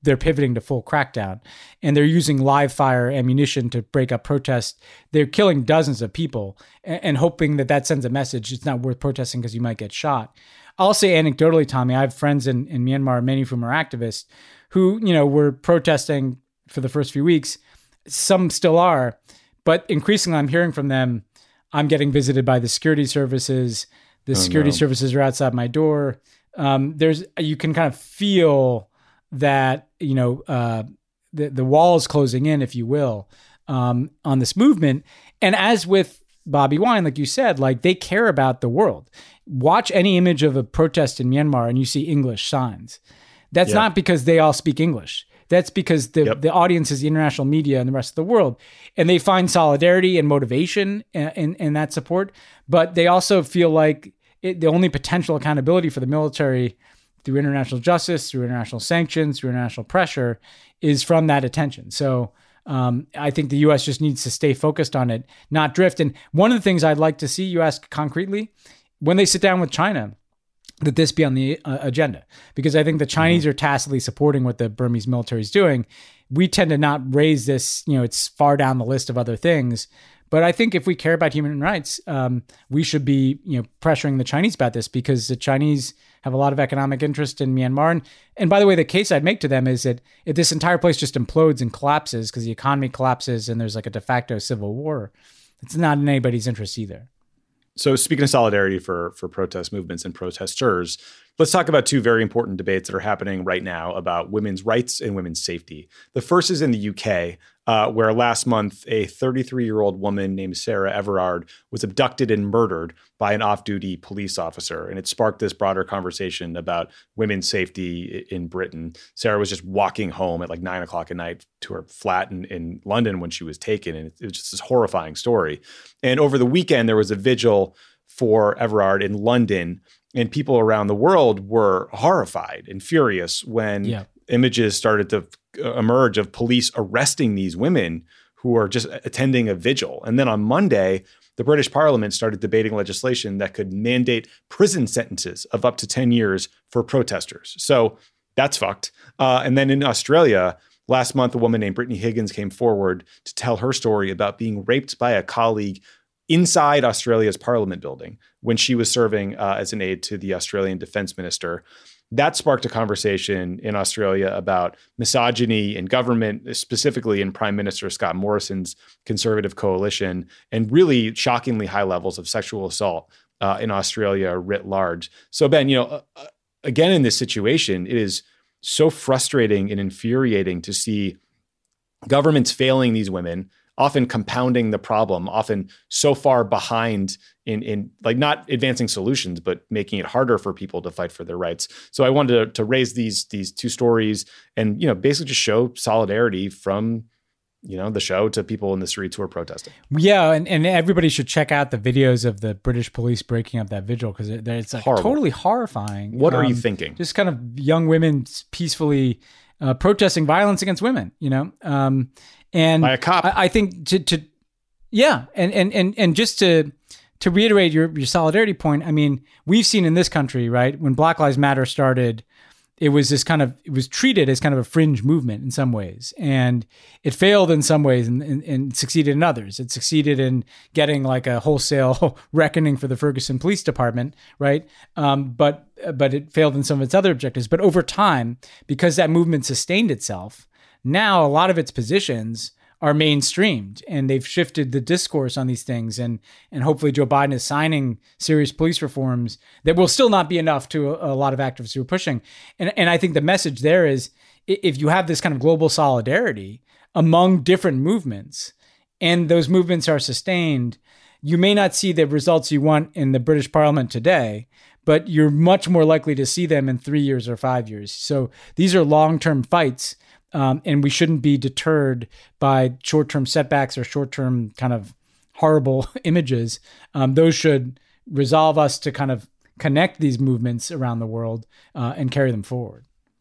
they're pivoting to full crackdown, and they're using live fire ammunition to break up protests. They're killing dozens of people and, and hoping that that sends a message. It's not worth protesting because you might get shot. I'll say anecdotally, Tommy, I have friends in, in Myanmar, many of whom are activists, who, you know, were protesting for the first few weeks. Some still are, but increasingly I'm hearing from them, I'm getting visited by the security services. The oh, security no. services are outside my door. Um, there's, you can kind of feel that, you know, uh, the, the wall is closing in, if you will, um, on this movement. And as with Bobby Wine, like you said, like they care about the world. Watch any image of a protest in Myanmar and you see English signs. That's yeah. not because they all speak English. That's because the, yep. the audience is the international media and the rest of the world. And they find solidarity and motivation in, in, in that support. But they also feel like it, the only potential accountability for the military through international justice, through international sanctions, through international pressure is from that attention. So um, I think the U S just needs to stay focused on it, not drift. And one of the things I'd like to see, you ask concretely, when they sit down with China, that this be on the uh, agenda, because I think the Chinese mm-hmm. are tacitly supporting what the Burmese military is doing. We tend to not raise this, you know, it's far down the list of other things. But I think if we care about human rights, um, we should be, you know, pressuring the Chinese about this, because the Chinese have a lot of economic interest in Myanmar. And, and by the way, the case I'd make to them is that if this entire place just implodes and collapses because the economy collapses and there's like a de facto civil war, it's not in anybody's interest either. So speaking of solidarity for, for protest movements and protesters, let's talk about two very important debates that are happening right now about women's rights and women's safety. The first is in the U K, uh, where last month a thirty-three-year-old woman named Sarah Everard was abducted and murdered by an off-duty police officer. And it sparked this broader conversation about women's safety in Britain. Sarah was just walking home at like nine o'clock at night to her flat in, in London when she was taken. And it, it was just this horrifying story. And over the weekend, there was a vigil for Everard in London, and people around the world were horrified and furious when yeah. images started to emerge of police arresting these women who are just attending a vigil. And then on Monday, the British Parliament started debating legislation that could mandate prison sentences of up to ten years for protesters. So that's fucked. Uh, and then in Australia, last month, a woman named Brittany Higgins came forward to tell her story about being raped by a colleague inside Australia's Parliament building when she was serving uh, as an aide to the Australian Defence Minister. That sparked a conversation in Australia about misogyny in government, specifically in Prime Minister Scott Morrison's Conservative coalition, and really shockingly high levels of sexual assault uh, in Australia writ large. So, Ben, you know, uh, again, in this situation, it is so frustrating and infuriating to see governments failing these women, often compounding the problem, often so far behind in, in like not advancing solutions, but making it harder for people to fight for their rights. So I wanted to, to raise these, these two stories and, you know, basically just show solidarity from, you know, the show to people in the streets who are protesting. Yeah. And, and everybody should check out the videos of the British police breaking up that vigil, because it, it's like totally horrifying. What are um, you thinking? Just kind of young women peacefully uh, protesting violence against women, you know? Um, And by a cop. I, I think to, to, yeah. And, and, and, and just to, to reiterate your, your solidarity point, I mean, we've seen in this country, right, when Black Lives Matter started, it was this kind of, it was treated as kind of a fringe movement in some ways. And it failed in some ways and, and, and succeeded in others. It succeeded in getting like a wholesale reckoning for the Ferguson Police Department, right? Um, but, but it failed in some of its other objectives. But over time, because that movement sustained itself, now a lot of its positions are mainstreamed and they've shifted the discourse on these things. And, and hopefully Joe Biden is signing serious police reforms that will still not be enough to a, a lot of activists who are pushing. And, and I think the message there is, if you have this kind of global solidarity among different movements and those movements are sustained, you may not see the results you want in the British Parliament today, but you're much more likely to see them in three years or five years. So these are long-term fights. Um, and we shouldn't be deterred by short-term setbacks or short-term kind of horrible images. Um, those should resolve us to kind of connect these movements around the world uh, and carry them forward.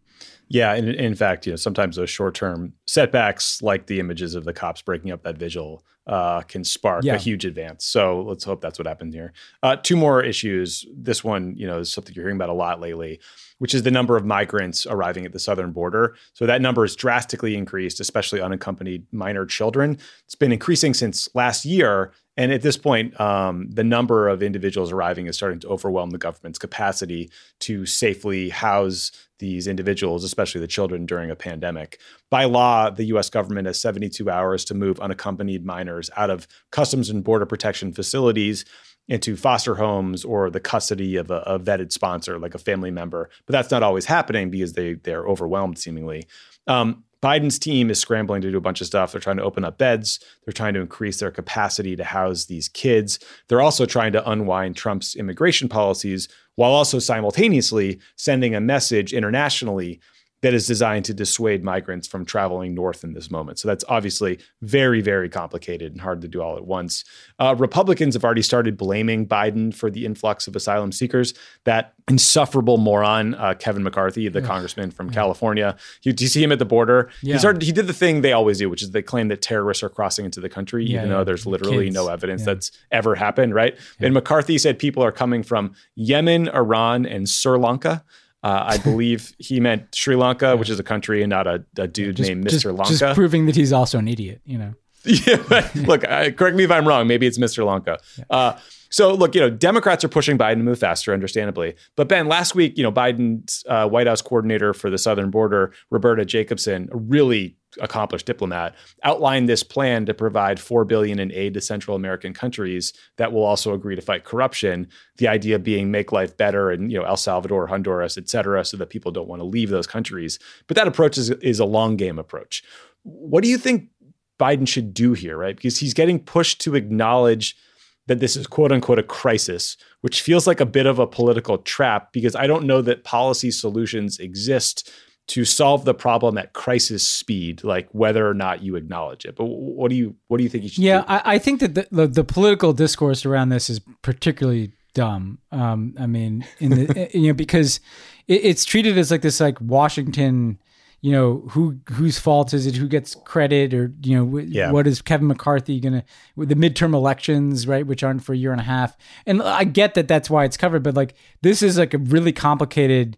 Yeah, and in fact, you know, sometimes those short-term setbacks, like the images of the cops breaking up that vigil, uh, can spark Yeah. a huge advance. So let's hope that's what happened here. Uh, two more issues. This one, you know, is something you're hearing about a lot lately, which is the number of migrants arriving at the southern border. So that number has drastically increased, especially unaccompanied minor children. It's been increasing since last year. And at this point, um, the number of individuals arriving is starting to overwhelm the government's capacity to safely house these individuals, especially the children, during a pandemic. By law, the U S government has seventy-two hours to move unaccompanied minors out of Customs and Border Protection facilities into foster homes or the custody of a, a vetted sponsor, like a family member. But that's not always happening because they, they're overwhelmed, seemingly. Um, Biden's team is scrambling to do a bunch of stuff. They're trying to open up beds. They're trying to increase their capacity to house these kids. They're also trying to unwind Trump's immigration policies while also simultaneously sending a message internationally that is designed to dissuade migrants from traveling north in this moment. So that's obviously very, very complicated and hard to do all at once. Uh, Republicans have already started blaming Biden for the influx of asylum seekers. That insufferable moron, uh, Kevin McCarthy, the congressman from California, you, do you see him at the border? Yeah. He started. He did the thing they always do, which is they claim that terrorists are crossing into the country, Yeah, even yeah. though there's literally Kids. no evidence Yeah. that's ever happened, right? And McCarthy said people are coming from Yemen, Iran, and Sri Lanka. Uh, I believe he meant Sri Lanka, yeah. which is a country and not a, a dude just, named Mister just, Lanka. Just proving that he's also an idiot, you know. Yeah, but look, I, correct me if I'm wrong. Maybe it's Mister Lanka. Yeah. Uh, so look, you know, Democrats are pushing Biden to move faster, understandably. But Ben, last week, you know, Biden's uh, White House coordinator for the southern border, Roberta Jacobson, a really accomplished diplomat, outlined this plan to provide four billion dollars in aid to Central American countries that will also agree to fight corruption. The idea being make life better in, you know, El Salvador, Honduras, et cetera, so that people don't want to leave those countries. But that approach is, is a long game approach. What do you think Biden should do here, right? Because he's getting pushed to acknowledge that this is quote unquote a crisis, which feels like a bit of a political trap because I don't know that policy solutions exist to solve the problem at crisis speed, like whether or not you acknowledge it. But what do you what do you think you should yeah, do? I, I think that the, the the political discourse around this is particularly dumb. Um, I mean, in the you know because it, it's treated as like this like Washington. You know, who whose fault is it? Who gets credit? Or, you know, w- yeah. what is Kevin McCarthy going to, with the midterm elections, right, which aren't for a year and a half. And I get that that's why it's covered, but like, this is like a really complicated,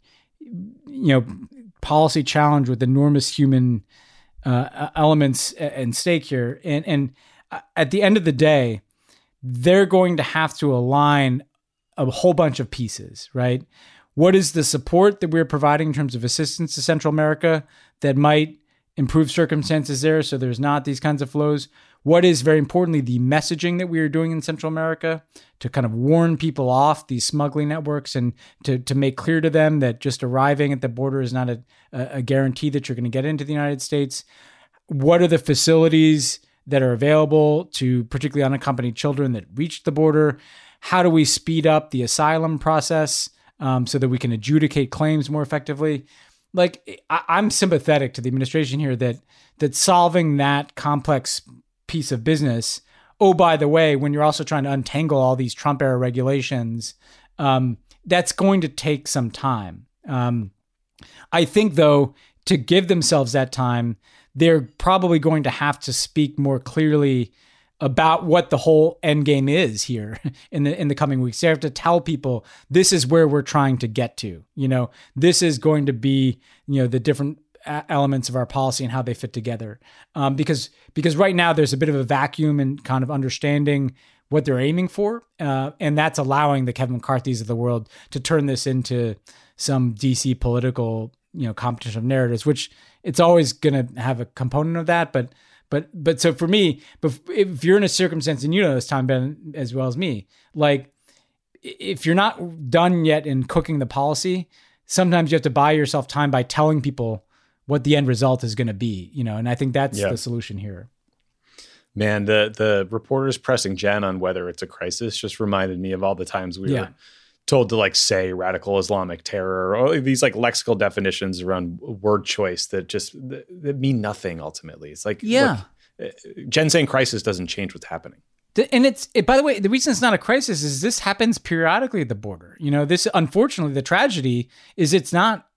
you know, policy challenge with enormous human uh, elements at stake here. And, and at the end of the day, they're going to have to align a whole bunch of pieces, right? What is the support that we're providing in terms of assistance to Central America that might improve circumstances there so there's not these kinds of flows? What is, very importantly, the messaging that we are doing in Central America to kind of warn people off these smuggling networks and to, to make clear to them that just arriving at the border is not a, a guarantee that you're going to get into the United States? What are the facilities that are available to particularly unaccompanied children that reach the border? How do we speed up the asylum process? Um, so that we can adjudicate claims more effectively? Like, I, I'm sympathetic to the administration here that that solving that complex piece of business. Oh, by the way, when you're also trying to untangle all these Trump-era regulations, um, that's going to take some time. Um, I think, though, to give themselves that time, they're probably going to have to speak more clearly about what the whole end game is here in the in the coming weeks. They have to tell people this is where we're trying to get to. You know, this is going to be, you know, the different elements of our policy and how they fit together. Um, because because right now there's a bit of a vacuum in kind of understanding what they're aiming for, uh, and that's allowing the Kevin McCarthys of the world to turn this into some D C political, you know, competition of narratives, which it's always going to have a component of that, but. But but so for me, if you're in a circumstance, and you know this, Tom, Ben, as well as me, like if you're not done yet in cooking the policy, sometimes you have to buy yourself time by telling people what the end result is going to be, you know, and I think that's yeah. the solution here. Man, the the reporters pressing Jen on whether it's a crisis just reminded me of all the times we yeah. were told to like say radical Islamic terror or these like lexical definitions around word choice that just that, that mean nothing ultimately. It's like, yeah, look, Jen saying crisis doesn't change what's happening. And it's, it, by the way, the reason it's not a crisis is this happens periodically at the border. You know, this, unfortunately, the tragedy is it's not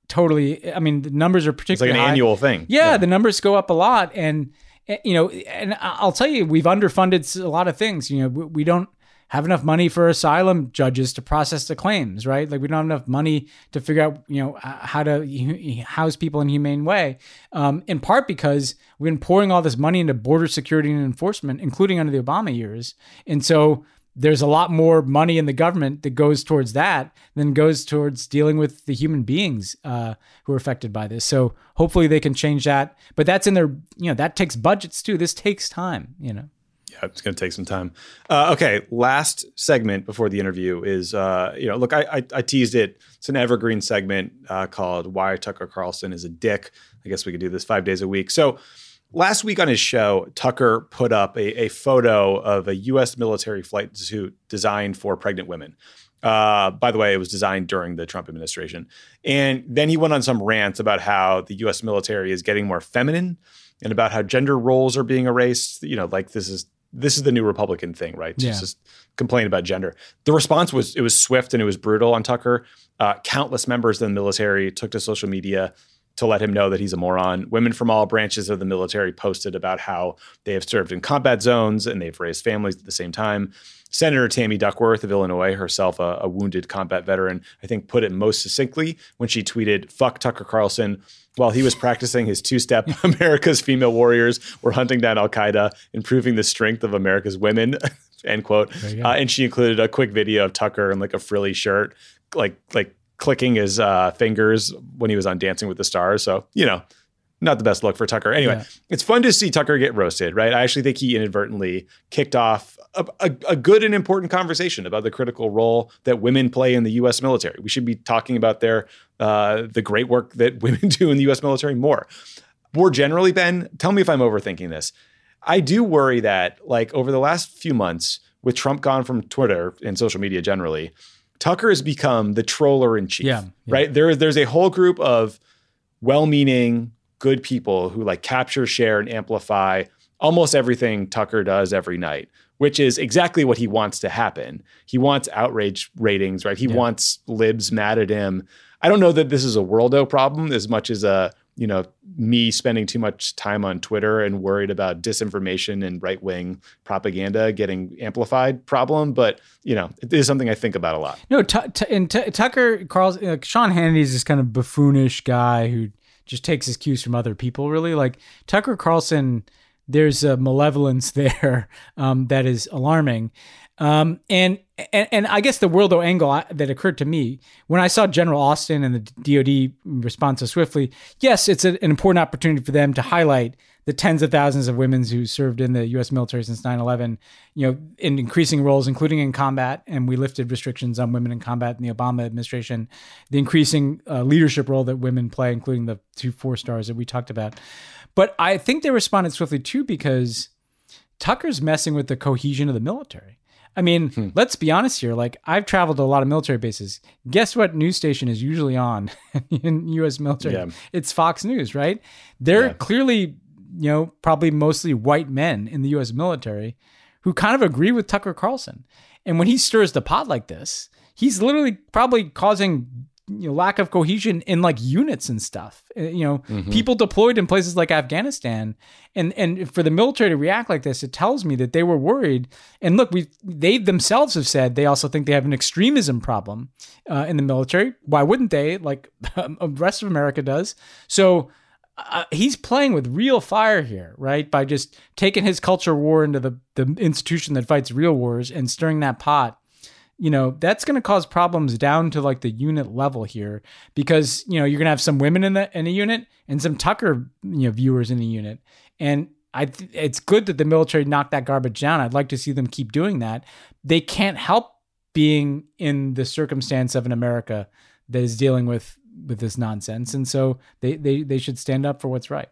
totally. I mean, the numbers are It's like particularly an high. annual thing. Yeah, Yeah. the numbers go up a lot, and eh, you know, and I'll tell you, we've underfunded a lot of things. You know, we, we don't have enough money for asylum judges to process the claims, right? Like we don't have enough money to figure out, you know, how to hu- house people in a humane way. Um, in part because we've been pouring all this money into border security and enforcement, including under the Obama years, and so there's a lot more money in the government that goes towards that than goes towards dealing with the human beings uh, who are affected by this. So hopefully they can change that. But that's in their, you know, that takes budgets too. This takes time, you know. Yeah, it's going to take some time. Uh, okay, last segment before the interview is, uh, you know, look, I, I, I teased it. It's an evergreen segment uh, called Why Tucker Carlson is a Dick. I guess we could do this five days a week. So last week on his show, Tucker put up a, a photo of a U S military flight suit designed for pregnant women. Uh, by the way, it was designed during the Trump administration. And then he went on some rants about how the U S military is getting more feminine and about how gender roles are being erased. You know, like this is this is the new Republican thing, right? Yeah. Just, just complain about gender. The response was it was swift and it was brutal on Tucker. Uh, countless members of the military took to social media to let him know that he's a moron. Women from all branches of the military posted about how they have served in combat zones and they've raised families at the same time. Senator Tammy Duckworth of Illinois, herself a, a wounded combat veteran, I think put it most succinctly when she tweeted, "Fuck Tucker Carlson." While he was practicing his two-step, America's female warriors were hunting down al-Qaeda, improving the strength of America's women, end quote. Uh, and she included a quick video of Tucker in like a frilly shirt, like like clicking his uh, fingers when he was on Dancing with the Stars. So, you know, not the best look for Tucker. Anyway, Yeah. It's fun to see Tucker get roasted, right? I actually think he inadvertently kicked off a, a, a good and important conversation about the critical role that women play in the U S military. We should be talking about their uh, the great work that women do in the U S military more. More generally, Ben, tell me if I'm overthinking this. I do worry that, like, over the last few months, with Trump gone from Twitter and social media generally, Tucker has become the troller in chief, Yeah, yeah. right? There, there's a whole group of well-meaning, good people who like capture, share, and amplify almost everything Tucker does every night, which is exactly what he wants to happen. He wants outrage ratings, right? He Yeah. wants libs mad at him. I don't know that this is a worldo problem as much as a, you know, me spending too much time on Twitter and worried about disinformation and right-wing propaganda getting amplified problem. But, you know, it is something I think about a lot. No, t- t- and t- Tucker Carlson, like Sean Hannity is this kind of buffoonish guy who just takes his cues from other people, really. Like Tucker Carlson, there's a malevolence there um, that is alarming. Um, and, and and I guess the worldo angle I, that occurred to me when I saw General Austin and the D O D respond so swiftly, yes, it's a, an important opportunity for them to highlight the tens of thousands of women who served in the U S military since nine eleven, you know, in increasing roles, including in combat. And we lifted restrictions on women in combat in the Obama administration, the increasing uh, leadership role that women play, including the two four stars that we talked about. But I think they responded swiftly too, because Tucker's messing with the cohesion of the military. I mean, hmm. let's be honest here. Like, I've traveled to a lot of military bases. Guess what news station is usually on in U S military? Yeah. It's Fox News, right? They're Yeah. clearly, you know, probably mostly white men in the U S military who kind of agree with Tucker Carlson. And when he stirs the pot like this, he's literally probably causing, you know, lack of cohesion in like units and stuff. Uh, You know, Mm-hmm. people deployed in places like Afghanistan, and and for the military to react like this, it tells me that they were worried. And look, we they themselves have said they also think they have an extremism problem uh, in the military. Why wouldn't they? Like the rest of America does. So uh, he's playing with real fire here, right? By just taking his culture war into the the institution that fights real wars and stirring that pot. You know, that's going to cause problems down to like the unit level here, because, you know, you're going to have some women in the in a unit and some Tucker, you know, viewers in a unit. And I th- it's good that the military knocked that garbage down. I'd like to see them keep doing that. They can't help being in the circumstance of an America that is dealing with with this nonsense. And so they they they should stand up for what's right.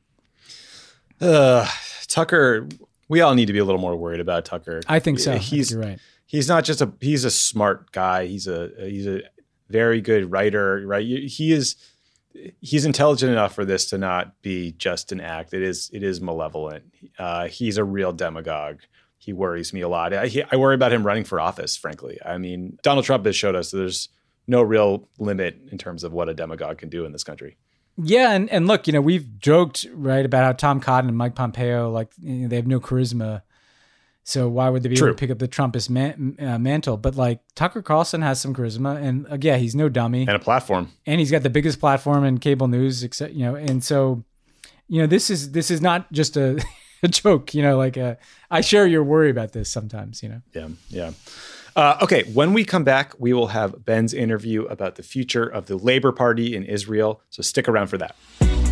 Uh, Tucker, we all need to be a little more worried about Tucker. I think so. He's I think you're right. He's not just a he's a smart guy. He's a he's a very good writer, right? He is he's intelligent enough for this to not be just an act. It is it is malevolent. Uh, he's a real demagogue. He worries me a lot. I, he, I worry about him running for office, frankly. I mean, Donald Trump has showed us that there's no real limit in terms of what a demagogue can do in this country. Yeah, and, and look, you know, we've joked, right, about how Tom Cotton and Mike Pompeo, like, you know, they have no charisma. So why would they be True. able to pick up the Trumpist man, uh, mantle? But like Tucker Carlson has some charisma, and uh, yeah, he's no dummy, And a platform. and he's got the biggest platform in cable news, except you know, and so, you know, this is this is not just a, a joke. You know, like uh, I share your worry about this sometimes. You know. Yeah, yeah. Uh, okay, when we come back, we will have Ben's interview about the future of the Labor Party in Israel. So stick around for that.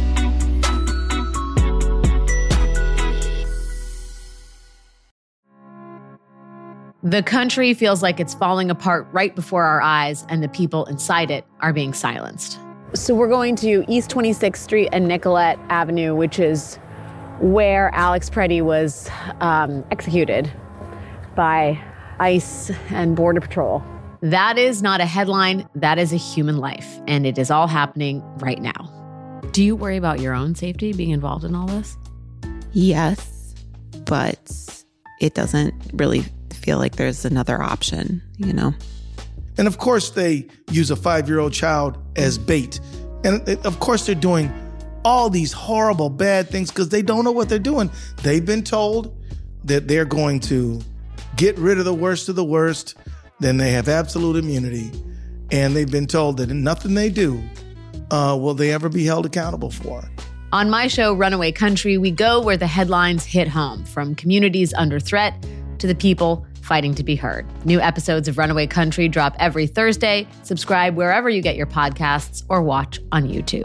The country feels like it's falling apart right before our eyes, and the people inside it are being silenced. So we're going to East twenty-sixth Street and Nicollet Avenue, which is where Alex Preddy was um, executed by ICE and Border Patrol. That is not a headline. That is a human life, and it is all happening right now. Do you worry about your own safety being involved in all this? Yes, but it doesn't really feel like there's another option, you know? And of course, they use a five-year-old child as bait. And it, of course, they're doing all these horrible, bad things because they don't know what they're doing. They've been told that they're going to get rid of the worst of the worst, then they have absolute immunity. And they've been told that nothing they do uh, will they ever be held accountable for. On my show, Runaway Country, we go where the headlines hit home, from communities under threat to the people fighting to be heard. New episodes of Runaway Country drop every Thursday. Subscribe wherever you get your podcasts or watch on YouTube.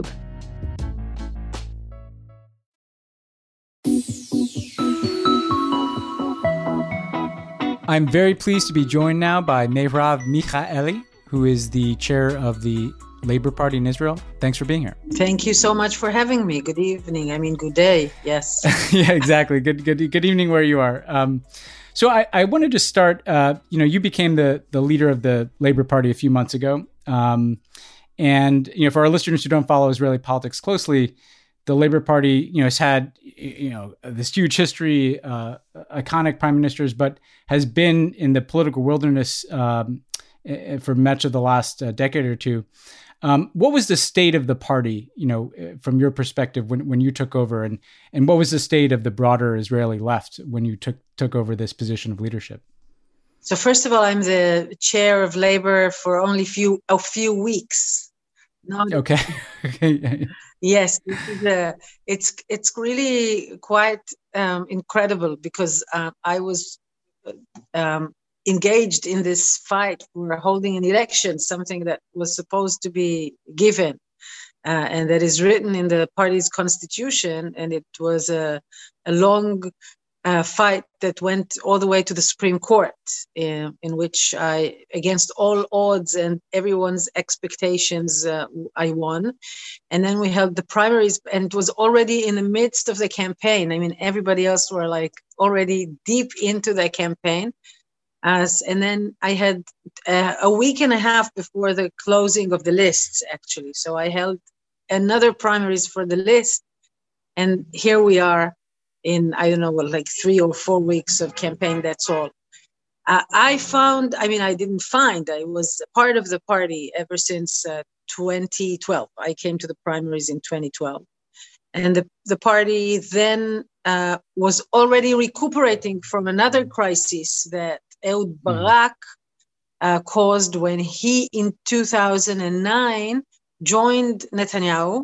I'm very pleased to be joined now by Meirav Michaeli, who is the chair of the Labor Party in Israel. Thanks for being here. Thank you so much for having me. Good evening. I mean, good day. Yes. Yeah, exactly. Good, good, good evening where you are. Um, so I, I wanted to start. Uh, you know, you became the the leader of the Labor Party a few months ago, um, and you know, for our listeners who don't follow Israeli politics closely, the Labor Party, you know, has had you know this huge history, uh, iconic prime ministers, but has been in the political wilderness um, for much of the last uh, decade or two. Um, what was the state of the party, you know, from your perspective when, when you took over, and, and what was the state of the broader Israeli left when you took took over this position of leadership? So first of all, I'm the chair of Labor for only few a few weeks. Not, okay. Okay. Yes, this is a, it's it's really quite um, incredible because uh, I was um, engaged in this fight for holding an election, something that was supposed to be given, uh, and that is written in the party's constitution. And it was a, a long uh, fight that went all the way to the Supreme Court, in, in which I, against all odds and everyone's expectations, uh, I won. And then we held the primaries, and it was already in the midst of the campaign. I mean, everybody else were like already deep into the campaign. As, and then I had uh, a week and a half before the closing of the lists, actually. So I held another primaries for the list. And here we are in, I don't know, what, like three or four weeks of campaign, that's all. Uh, I found, I mean, I didn't find, I was a part of the party ever since uh, twenty twelve. I came to the primaries in twenty twelve. And the, the party then uh, was already recuperating from another crisis that Ehud Barak uh, caused when he, in two thousand nine, joined Netanyahu,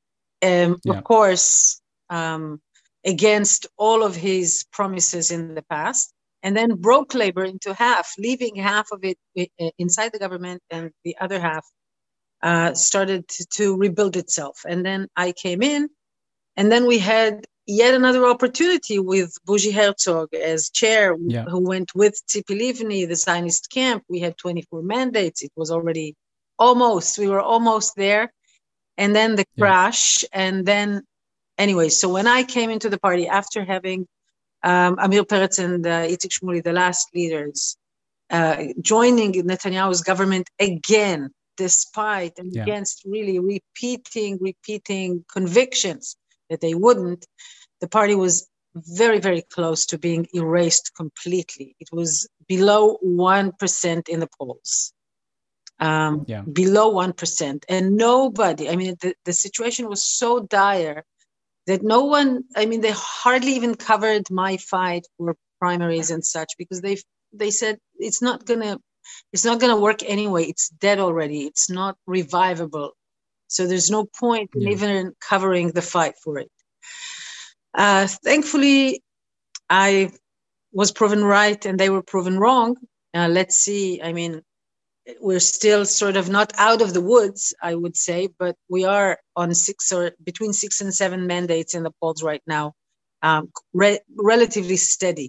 um, yeah. of course, um, against all of his promises in the past, and then broke labor into half, leaving half of it inside the government and the other half uh, started to, to rebuild itself. And then I came in, and then we had yet another opportunity with Bougie Herzog as chair, yeah. who went with Tzipi Livni, the Zionist camp. We had twenty-four mandates. It was already almost, we were almost there. And then the yeah. crash. And then, anyway, so when I came into the party after having um, Amir Peretz and uh, Itzik Shmuli, the last leaders, uh, joining Netanyahu's government again, despite and yeah. against really repeating, repeating convictions that they wouldn't, the party was very, very close to being erased completely. It was below one percent in the polls. um, Yeah. below one percent. And nobody, I mean, the, the situation was so dire that no one, I mean, they hardly even covered my fight for primaries and such, because they they said it's not gonna it's not gonna work anyway. It's dead already. It's not revivable. So there's no point in Yeah. even covering the fight for it. Uh, thankfully, I was proven right and they were proven wrong. Uh, let's see. I mean, we're still sort of not out of the woods, I would say, but we are on six or between six and seven mandates in the polls right now, um, re- relatively steady.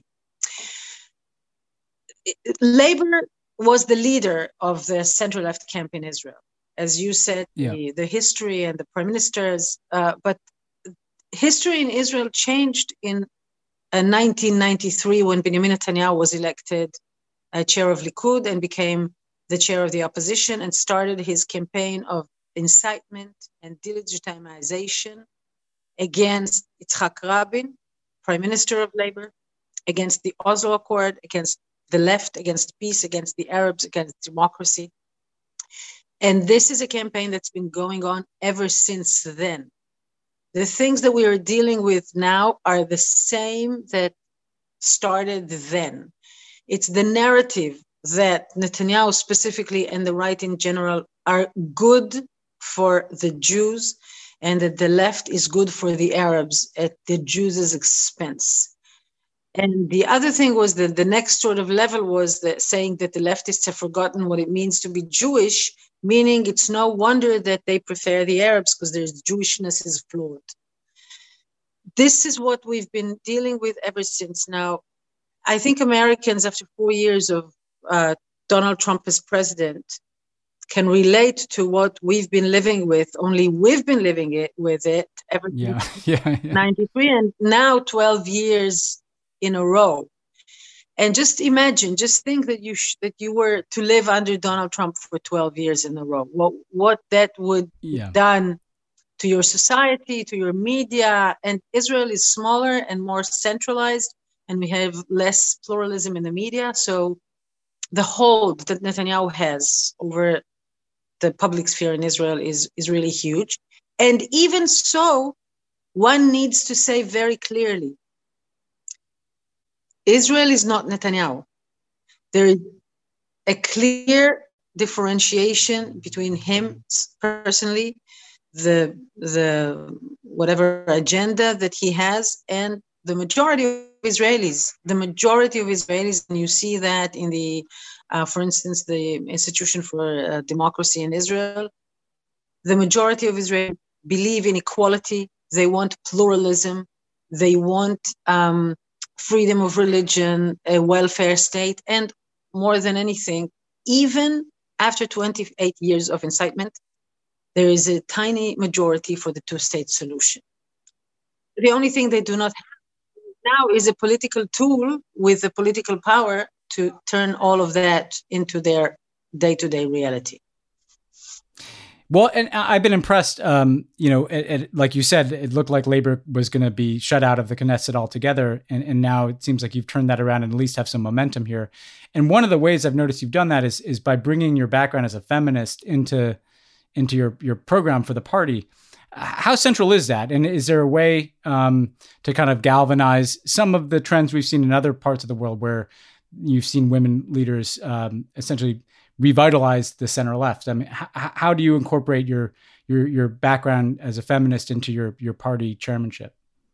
Labor was the leader of the center-left camp in Israel. As you said, Yeah. the, the history and the prime ministers, uh, but history in Israel changed in uh, nineteen ninety-three when Benjamin Netanyahu was elected uh, chair of Likud and became the chair of the opposition and started his campaign of incitement and delegitimization against Yitzhak Rabin, prime minister of labor, against the Oslo Accord, against the left, against peace, against the Arabs, against democracy. And this is a campaign that's been going on ever since then. The things that we are dealing with now are the same that started then. It's the narrative that Netanyahu specifically and the right in general are good for the Jews and that the left is good for the Arabs at the Jews' expense. And the other thing was that the next sort of level was that saying that the leftists have forgotten what it means to be Jewish, meaning it's no wonder that they prefer the Arabs because their Jewishness is flawed. This is what we've been dealing with ever since. Now, I think Americans, after four years of uh, Donald Trump as president, can relate to what we've been living with, only we've been living it with it ever Yeah. since yeah, yeah. ninety-three and now twelve years in a row. And just imagine, just think that you sh- that you were to live under Donald Trump for twelve years in a row. What, what that would Yeah. have done to your society, to your media. And Israel is smaller and more centralized, and we have less pluralism in the media. So the hold that Netanyahu has over the public sphere in Israel is, is really huge. And even so, one needs to say very clearly, Israel is not Netanyahu. There is a clear differentiation between him personally, the, the whatever agenda that he has, and the majority of Israelis. The majority of Israelis, and you see that in the, uh, for instance, the Institution for uh, Democracy in Israel, the majority of Israelis believe in equality. They want pluralism. They want um, freedom of religion, a welfare state, and more than anything, even after twenty-eight years of incitement, there is a tiny majority for the two-state solution. The only thing they do not have now is a political tool with the political power to turn all of that into their day-to-day reality. Well, and I've been impressed. Um, you know, it, it, like you said, it looked like labor was going to be shut out of the Knesset altogether, and, and now it seems like you've turned that around and at least have some momentum here. And one of the ways I've noticed you've done that is is by bringing your background as a feminist into into your your program for the party. How central is that? And is there a way um, to kind of galvanize some of the trends we've seen in other parts of the world where you've seen women leaders um, essentially revitalize the center left? I mean, h- how do you incorporate your your your background as a feminist into your your party chairmanship?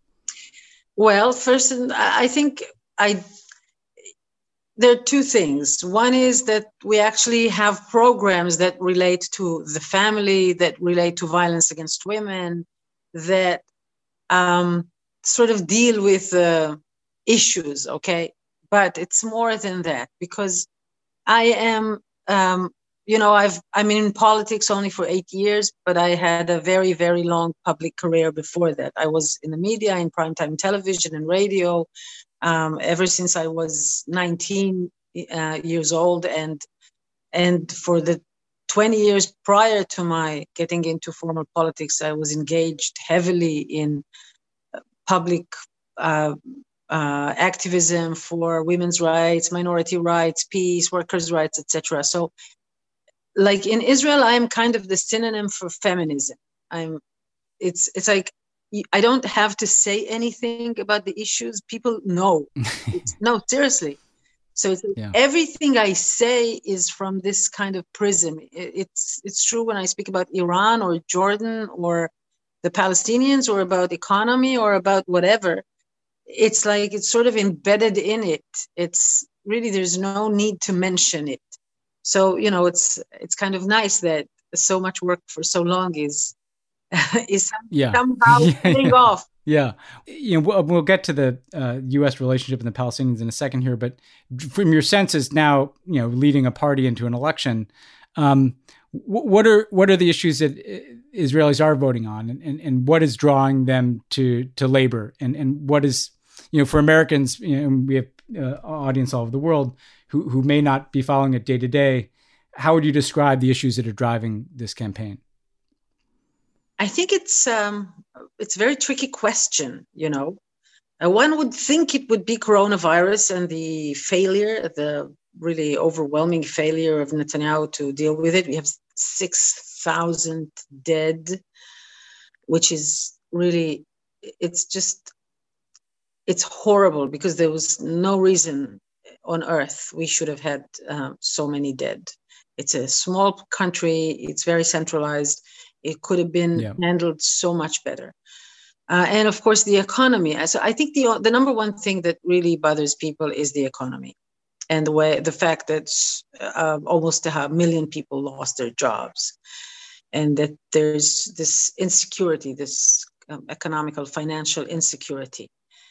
Well, first, I think I there are two things. One is that we actually have programs that relate to the family, that relate to violence against women, that um, sort of deal with uh, issues, okay? But it's more than that, because I am, um, you know, I've I'm in politics only for eight years, but I had a very, very long public career before that. I was in the media, in primetime television and radio, Um, ever since I was nineteen uh, years old, and and for the twenty years prior to my getting into formal politics, I was engaged heavily in public uh, uh, activism for women's rights, minority rights, peace, workers' rights, et cetera. So like in Israel, I am kind of the synonym for feminism. I'm, it's, it's like, I don't have to say anything about the issues. People know. It's, no, seriously. So it's, yeah. everything I say is from this kind of prism. It, it's, it's true when I speak about Iran or Jordan or the Palestinians or about economy or about whatever. It's like, it's sort of embedded in it. It's really, there's no need to mention it. So, you know, it's it's kind of nice that so much work for so long is is some, yeah. somehow yeah, paying yeah. off. Yeah. You know, we'll, we'll get to the uh, U S relationship and the Palestinians in a second here, but from your sense as now, you know, leading a party into an election, um, what are what are the issues that Israelis are voting on, and, and, and what is drawing them to to labor, and and what is, you know, for Americans, you know, we have uh, audience all over the world who who may not be following it day to day. How would you describe the issues that are driving this campaign? I think it's um, it's a very tricky question. You know, uh, one would think it would be coronavirus and the failure, the really overwhelming failure of Netanyahu to deal with it. We have six thousand dead, which is really, it's just, it's horrible because there was no reason on earth we should have had um, so many dead. It's a small country. It's very centralized. It could have been yeah. handled so much better. Uh, and of course, the economy. So I think the the number one thing that really bothers people is the economy. And the way, the fact that uh, almost a million people lost their jobs, and that there's this insecurity, this um, economical, financial insecurity.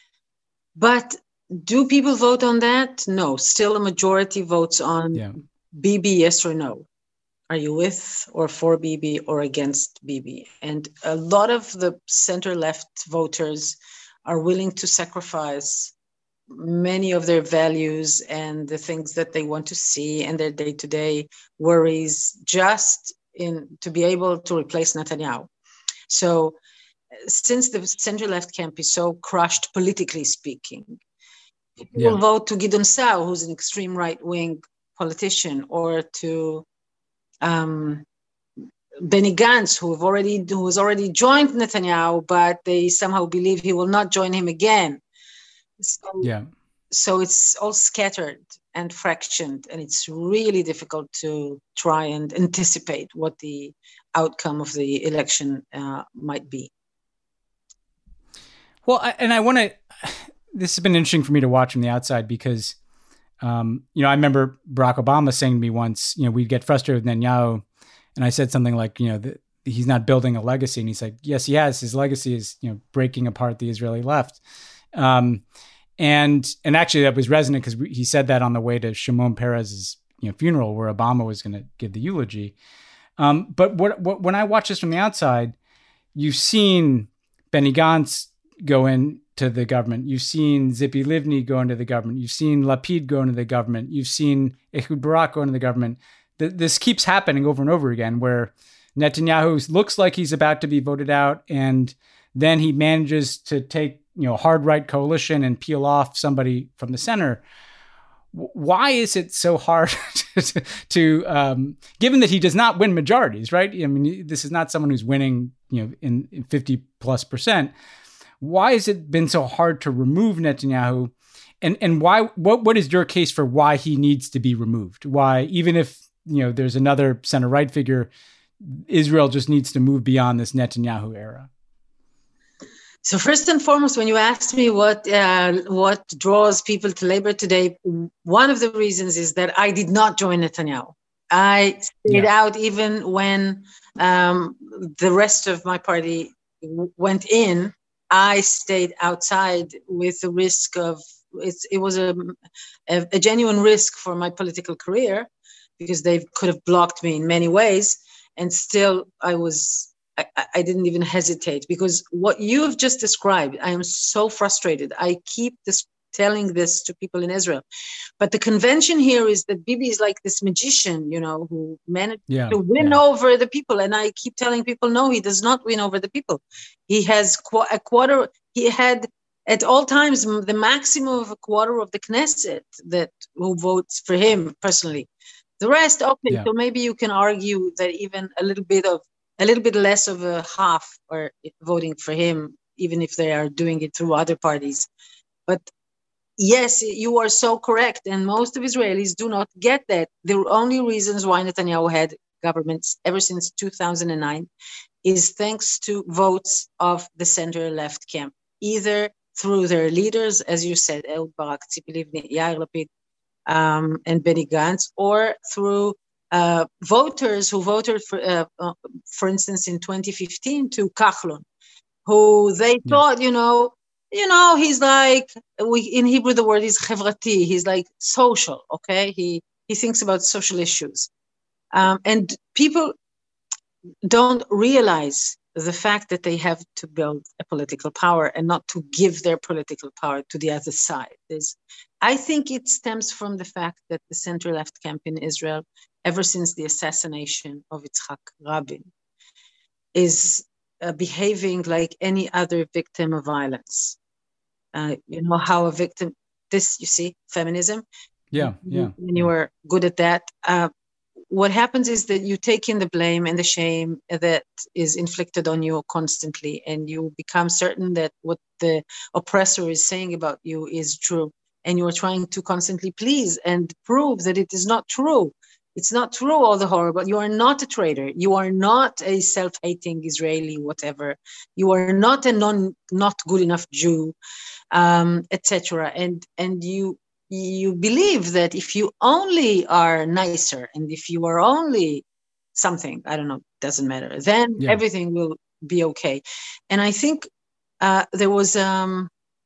But do people vote on that? No. Still, a majority votes on yeah. Bibi, yes or no. Are you with or for Bibi or against Bibi? And a lot of the center-left voters are willing to sacrifice many of their values and the things that they want to see and their day-to-day worries just in to be able to replace Netanyahu. So since the center-left camp is so crushed politically speaking, people yeah. will vote to Gideon Sa'ar, who's an extreme right-wing politician, or to um, Benny Gantz, who have already who has already joined Netanyahu, but they somehow believe he will not join him again. So, yeah. so it's all scattered and fractioned, and it's really difficult to try and anticipate what the outcome of the election uh, might be. Well, I, and I want to, this has been interesting for me to watch from the outside because, um, you know, I remember Barack Obama saying to me once, you know, we'd get frustrated with Netanyahu, and I said something like, you know, the, he's not building a legacy. And he's like, yes, he has. His legacy is, you know, breaking apart the Israeli left. Um, and, and actually that was resonant because he said that on the way to Shimon Peres's, you know, funeral where Obama was going to give the eulogy. Um, but what, what, when I watch this from the outside, you've seen Benny Gantz go into the government. You've seen Tzipi Livni go into the government. You've seen Lapid go into the government. You've seen Ehud Barak go into the government. Th- this keeps happening over and over again where Netanyahu looks like he's about to be voted out, and then he manages to take, you know, hard right coalition and peel off somebody from the center. Why is it so hard to, to um, given that he does not win majorities, right? I mean, this is not someone who's winning, you know, in, in fifty plus percent. Why has it been so hard to remove Netanyahu? And and why? What what is your case for why he needs to be removed? Why, even if, you know, there's another center right figure, Israel just needs to move beyond this Netanyahu era? So first and foremost, when you asked me what uh, what draws people to labor today, one of the reasons is that I did not join Netanyahu. I stayed yeah. out even when um, the rest of my party went in. I stayed outside with the risk of, it's, it was a, a, a genuine risk for my political career because they could have blocked me in many ways. And still I was, I, I didn't even hesitate because what you have just described, I am so frustrated. I keep this, telling this to people in Israel. But the convention here is that Bibi is like this magician, you know, who managed yeah, to win yeah. over the people. And I keep telling people, no, he does not win over the people. He has qu- a quarter, he had at all times the maximum of a quarter of the Knesset that who votes for him personally. The rest, okay, Yeah. so maybe you can argue that even a little bit of, a little bit less of a half are voting for him, even if they are doing it through other parties. But yes, you are so correct. And most of Israelis do not get that. The only reasons why Netanyahu had governments ever since two thousand nine is thanks to votes of the center-left camp, either through their leaders, as you said, Ehud Barak, Tzipi Livni, Yair Lapid, um, and Benny Gantz, or through uh, voters who voted, for, uh, uh, for instance, in twenty fifteen to Kachlon, who they Yeah. thought, you know, you know, he's like, we in Hebrew the word is chevrati. He's like social, okay? He he thinks about social issues, um, and people don't realize the fact that they have to build a political power and not to give their political power to the other side. There's, I think it stems from the fact that the center-left camp in Israel, ever since the assassination of Yitzhak Rabin, is uh, behaving like any other victim of violence. Uh, you know how a victim, this, you see, feminism? Yeah, yeah. When you were good at that. Uh, what happens is that you take in the blame and the shame that is inflicted on you constantly, and you become certain that what the oppressor is saying about you is true. And you are trying to constantly please and prove that it is not true. It's not true, all the horrible. You are not a traitor. You are not a self-hating Israeli, whatever. You are not a non, not good enough Jew, um, et cetera. And and you you believe that if you only are nicer and if you are only something, I don't know, doesn't matter, then Yeah. everything will be okay. And I think uh, there was um,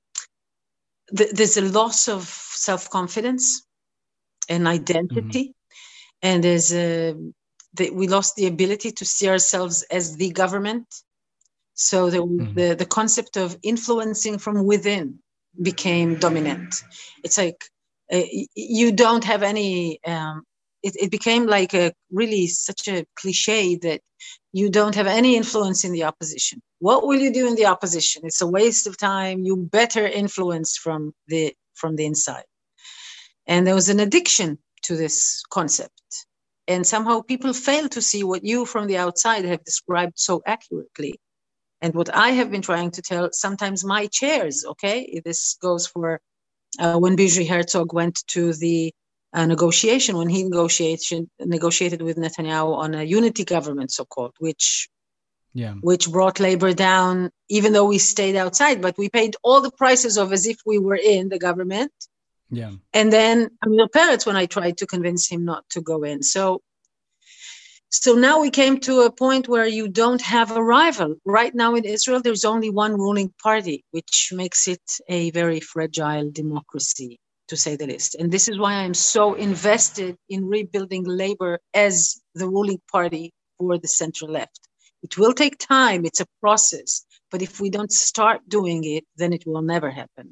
th- there's a loss of self-confidence and identity. Mm-hmm. And there's a, the, we lost the ability to see ourselves as the government. So the, mm-hmm. the, the concept of influencing from within became dominant. It's like uh, you don't have any, um, it, it became like a really such a cliche that you don't have any influence in the opposition. What will you do in the opposition? It's a waste of time. You better influence from the, from the inside. And there was an addiction to this concept. And somehow people fail to see what you from the outside have described so accurately. And what I have been trying to tell, sometimes my chairs, okay? This goes for uh, when Bijou Herzog went to the uh, negotiation, when he negotiated, negotiated with Netanyahu on a unity government, so-called, which, yeah. which brought labor down, even though we stayed outside, but we paid all the prices of as if we were in the government. Yeah. And then Amir Peretz, when I tried to convince him not to go in. So, so now we came to a point where you don't have a rival. Right now in Israel, there's only one ruling party, which makes it a very fragile democracy, to say the least. And this is why I'm so invested in rebuilding labor as the ruling party for the center left. It will take time. It's a process. But if we don't start doing it, then it will never happen.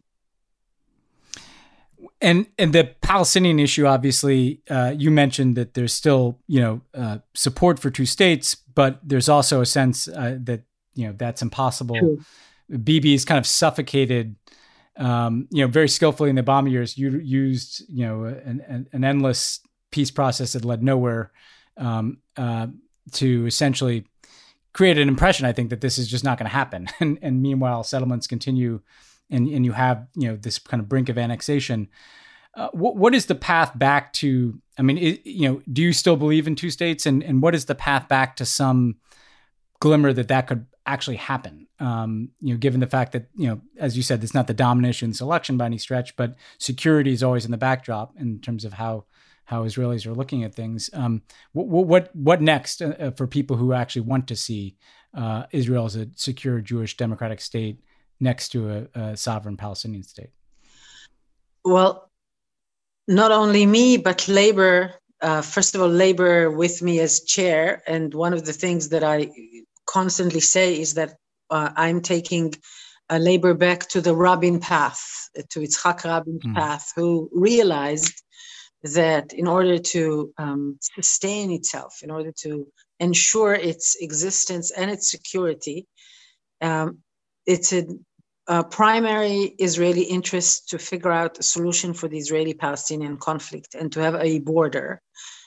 And and the Palestinian issue, obviously, uh, you mentioned that there's still, you know, uh, support for two states, but there's also a sense uh, that, you know, that's impossible. True. Bibi's kind of suffocated, um, you know, very skillfully in the Obama years, you used, you know, an, an endless peace process that led nowhere um, uh, to essentially create an impression, I think, that this is just not going to happen. And, and meanwhile, settlements continue. And and you have, you know, this kind of brink of annexation. Uh, what what is the path back to? I mean, it, you know, do you still believe in two states? And and what is the path back to some glimmer that that could actually happen? Um, you know, given the fact that, you know, as you said, it's not the dominant issue in this election by any stretch, but security is always in the backdrop in terms of how how Israelis are looking at things. Um, what what what next uh, for people who actually want to see uh, Israel as a secure Jewish democratic state next to a, a sovereign Palestinian state? Well, not only me, but labor, uh, first of all, labor with me as chair. And one of the things that I constantly say is that uh, I'm taking uh, labor back to the Rabin path, to Yitzhak Rabin's mm. path, who realized that in order to um, sustain itself, in order to ensure its existence and its security, um, it's a, a primary Israeli interest to figure out a solution for the Israeli-Palestinian conflict and to have a border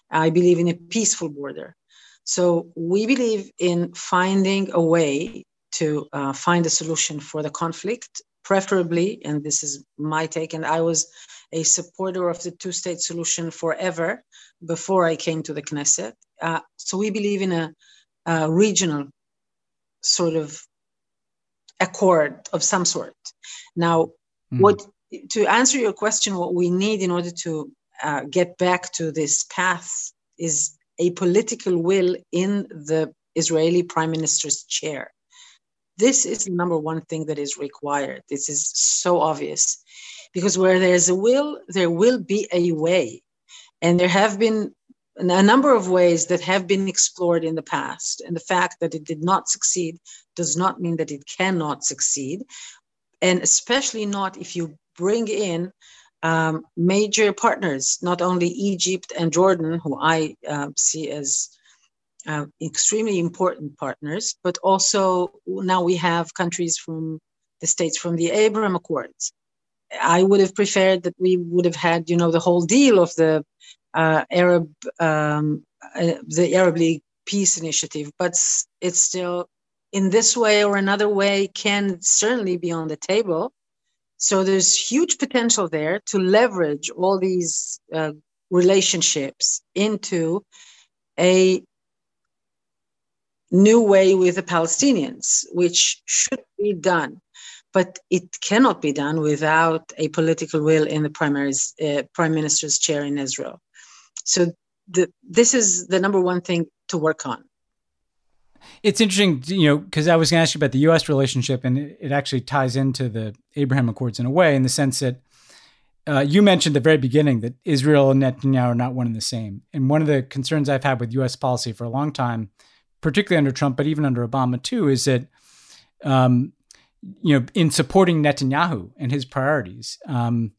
I believe in a peaceful border. So we believe in finding a way to uh, find a solution for the conflict, preferably, and this is my take, and I was a supporter of the two-state solution forever before I came to the Knesset. Uh, so we believe in a, a regional sort of accord of some sort. Now, mm. what to answer your question, what we need in order to uh, get back to this path is a political will in the Israeli prime minister's chair. This is the number one thing that is required. This is so obvious, because where there's a will, there will be a way. And there have been a number of ways that have been explored in the past. And the fact that it did not succeed does not mean that it cannot succeed. And especially not if you bring in um, major partners, not only Egypt and Jordan, who I uh, see as uh, extremely important partners, but also now we have countries from the states from the Abraham Accords. I would have preferred that we would have had, you know, the whole deal of the uh, Arab, um, uh, the Arab League peace initiative, but it's still in this way or another way can certainly be on the table. So there's huge potential there to leverage all these uh, relationships into a new way with the Palestinians, which should be done. But it cannot be done without a political will in the primaries, uh, prime minister's chair in Israel. So the, this is the number one thing to work on. It's interesting, you know, because I was going to ask you about the U S relationship, and it, it actually ties into the Abraham Accords in a way, in the sense that uh, you mentioned at the very beginning that Israel and Netanyahu are not one and the same. And one of the concerns I've had with U S policy for a long time, particularly under Trump, but even under Obama too, is that, um, you know, in supporting Netanyahu and his priorities, um,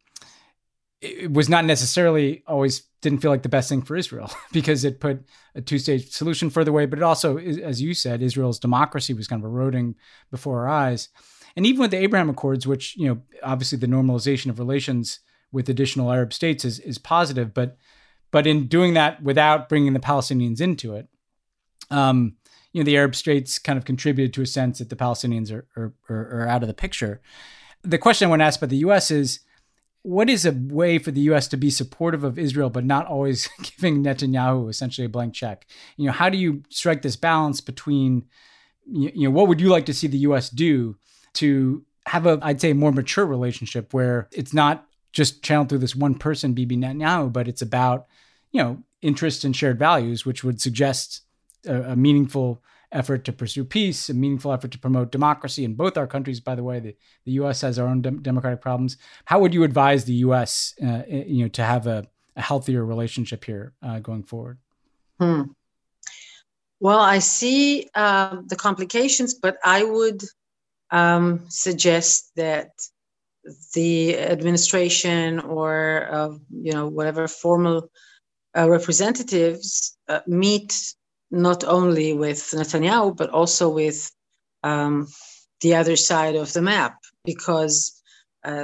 it was not necessarily always didn't feel like the best thing for Israel, because it put a two-state solution further away. But it also, as you said, Israel's democracy was kind of eroding before our eyes. And even with the Abraham Accords, which, you know, obviously the normalization of relations with additional Arab states is, is positive, but but in doing that without bringing the Palestinians into it, um, you know, the Arab states kind of contributed to a sense that the Palestinians are, are, are, are out of the picture. The question I want to ask about the U S is, what is a way for the U S to be supportive of Israel, but not always giving Netanyahu essentially a blank check? You know, how do you strike this balance between, you know, what would you like to see the U S do to have a, I'd say, more mature relationship where it's not just channeled through this one person, Bibi Netanyahu, but it's about, you know, interests and shared values, which would suggest a, a meaningful effort to pursue peace, a meaningful effort to promote democracy in both our countries. By the way, the, the U S has our own dem- democratic problems. How would you advise the U S, uh, you know, to have a, a healthier relationship here uh, going forward? Hmm. Well, I see uh, the complications, but I would um, suggest that the administration or, uh, you know, whatever formal uh, representatives uh, meet not only with Netanyahu, but also with um, the other side of the map, because uh,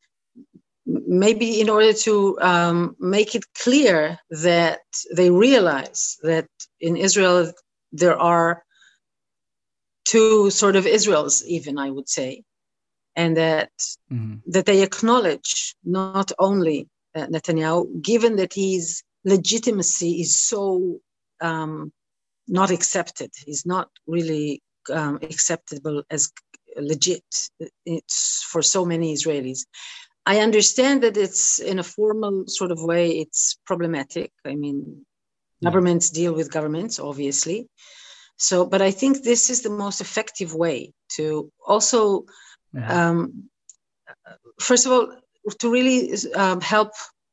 maybe in order to um, make it clear that they realize that in Israel there are two sort of Israels, even, I would say, and that mm-hmm. that they acknowledge not only uh, Netanyahu, given that his legitimacy is so um, not accepted. He's not really um, acceptable as legit. It's for so many Israelis. I understand that it's in a formal sort of way, it's problematic. I mean, yeah. Governments deal with governments, obviously. So, but I think this is the most effective way to also, yeah. um, first of all, to really um, help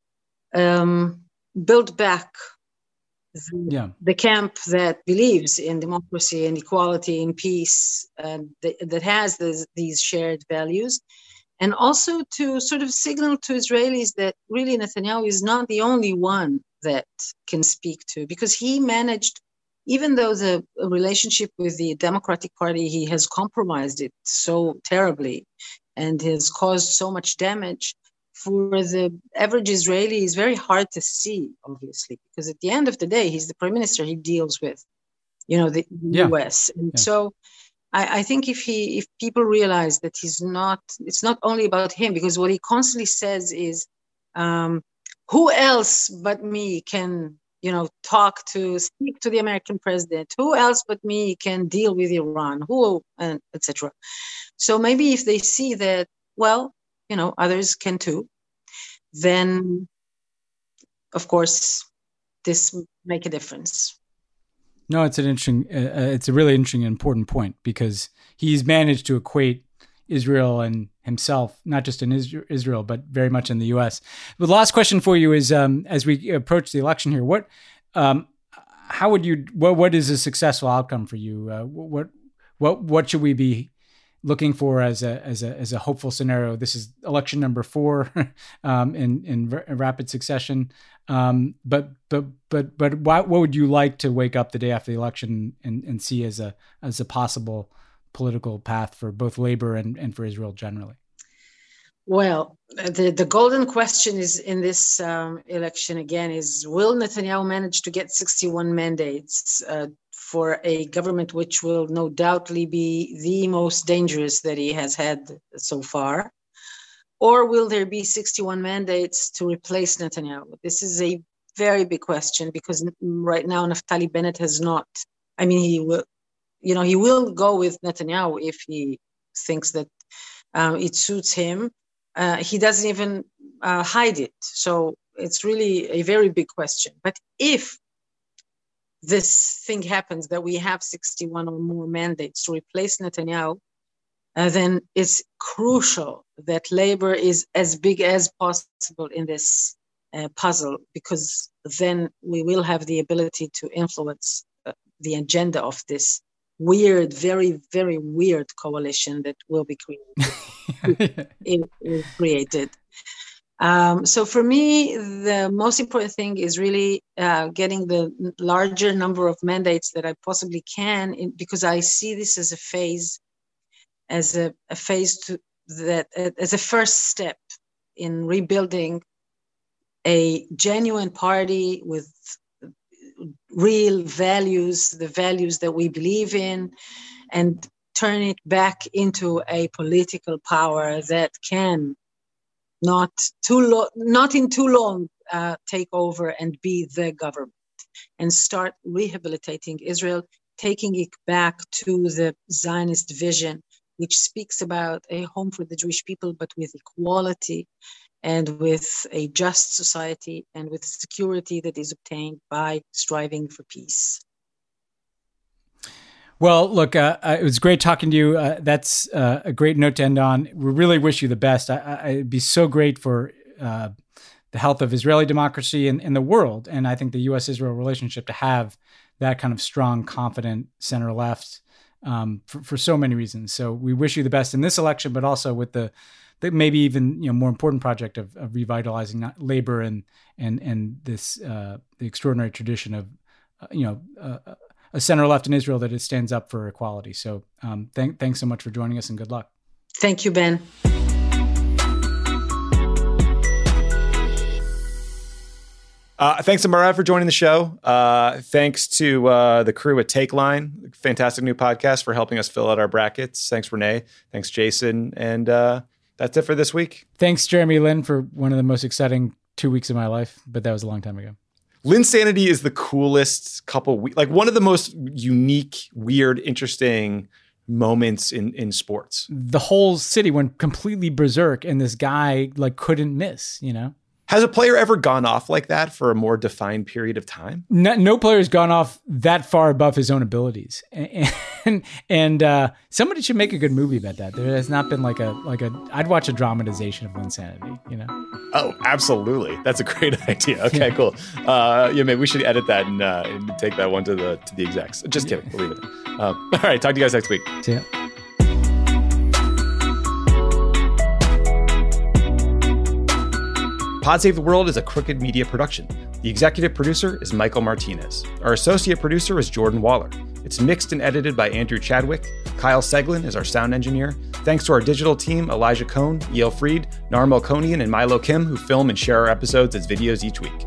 um, build back The, yeah. the camp that believes in democracy and equality and peace, and th- that has this, these shared values, and also to sort of signal to Israelis that really Netanyahu is not the only one that can speak to, because he managed, even though the relationship with the Democratic Party, he has compromised it so terribly and has caused so much damage, for the average Israeli is very hard to see, obviously, because at the end of the day, he's the prime minister. He deals with, you know, the yeah. U S. And yeah. so I, I think if he, if people realize that he's not, it's not only about him, because what he constantly says is, um, who else but me can, you know, talk to, speak to the American president? Who else but me can deal with Iran? Who, and et cetera. So maybe if they see that, well, you know, others can too, then, of course, this make a difference. No, it's an interesting, uh, it's a really interesting and important point, because he's managed to equate Israel and himself, not just in Israel, but very much in the U S. The last question for you is, um, as we approach the election here, what, um, how would you, what, what is a successful outcome for you? Uh, what, what, what should we be looking for as a, as a, as a hopeful scenario? This is election number four, um, in, in r- rapid succession. Um, but, but, but, but what, what would you like to wake up the day after the election and, and see as a, as a possible political path for both labor and, and for Israel generally? Well, the, the golden question is in this um, election again is, will Netanyahu manage to get sixty-one mandates uh, for a government which will no doubtly be the most dangerous that he has had so far? Or will there be sixty-one mandates to replace Netanyahu? This is a very big question, because right now Naftali Bennett has not, I mean, he will, you know, he will go with Netanyahu if he thinks that um, it suits him. Uh, he doesn't even uh, hide it. So it's really a very big question. But if this thing happens, that we have sixty-one or more mandates to replace Netanyahu, uh, then it's crucial that labor is as big as possible in this uh, puzzle, because then we will have the ability to influence uh, the agenda of this weird, very, very weird coalition that will be created. it, it created. Um, so for me, the most important thing is really uh, getting the larger number of mandates that I possibly can, in, because I see this as a phase, as a, a phase to that as a first step in rebuilding a genuine party with real values, the values that we believe in, and turn it back into a political power that can not too lo- not in too long uh, take over and be the government, and start rehabilitating Israel, taking it back to the Zionist vision, which speaks about a home for the Jewish people, but with equality and with a just society and with security that is obtained by striving for peace. Well, look, uh, uh, it was great talking to you. Uh, that's uh, a great note to end on. We really wish you the best. I, I, it'd be so great for uh, the health of Israeli democracy and, and the world, and I think the U S Israel relationship, to have that kind of strong, confident center-left um, for, for so many reasons. So we wish you the best in this election, but also with the maybe even, you know, more important project of, of revitalizing labor and and and this uh, the extraordinary tradition of uh, you know uh, a center left in Israel that it stands up for equality. So um, th- thanks so much for joining us, and good luck. Thank you, Ben. Uh, thanks to Marav for joining the show. Uh, thanks to uh, the crew at Takeline, fantastic new podcast, for helping us fill out our brackets. Thanks, Renee. Thanks, Jason. And uh, that's it for this week. Thanks, Jeremy Lin, for one of the most exciting two weeks of my life, but that was a long time ago. Linsanity is the coolest couple weeks, like one of the most unique, weird, interesting moments in, in sports. The whole city went completely berserk, and this guy like couldn't miss, you know? Has a player ever gone off like that for a more defined period of time? No, no player has gone off that far above his own abilities, and and, and uh, somebody should make a good movie about that. There has not been like a like a. I'd watch a dramatization of Linsanity. You know? Oh, absolutely. That's a great idea. Okay, yeah. Cool. Uh, yeah, maybe we should edit that and, uh, and take that one to the to the execs. Just kidding. We'll leave it. Uh, all right. Talk to you guys next week. See ya. Pod Save the World is a Crooked Media production. The executive producer is Michael Martinez. Our associate producer is Jordan Waller. It's mixed and edited by Andrew Chadwick. Kyle Seglin is our sound engineer. Thanks to our digital team, Elijah Cohn, Yale Freed, Narmo Konian, and Milo Kim, who film and share our episodes as videos each week.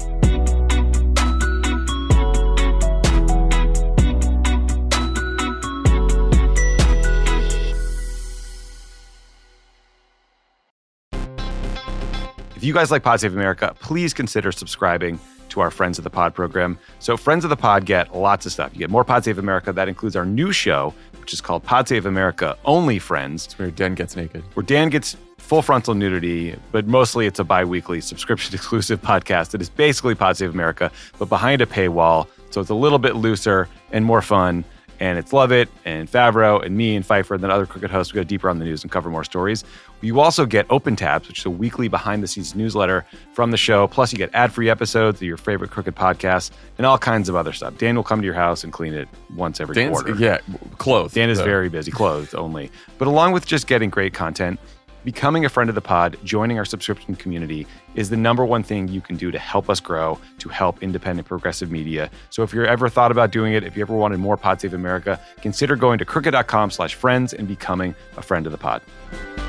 If you guys like Pod Save America, please consider subscribing to our Friends of the Pod program. So Friends of the Pod get lots of stuff. You get more Pod Save America. That includes our new show, which is called Pod Save America Only Friends. It's where Dan gets naked. Where Dan gets full frontal nudity, but mostly it's a bi-weekly subscription-exclusive podcast that is basically Pod Save America, but behind a paywall. So it's a little bit looser and more fun. And it's Lovett and Favreau and me and Pfeiffer and then other Crooked hosts. We go deeper on the news and cover more stories. You also get Open Tabs, which is a weekly behind-the-scenes newsletter from the show. Plus, you get ad-free episodes of your favorite Crooked podcasts and all kinds of other stuff. Dan will come to your house and clean it once every Dan's, quarter. Yeah, clothes. Dan is so. very busy, clothes only. But along with just getting great content, becoming a friend of the pod, joining our subscription community is the number one thing you can do to help us grow, to help independent progressive media. So if you're ever thought about doing it, if you ever wanted more Pod Save America, consider going to crooked.com slash friends and becoming a friend of the pod.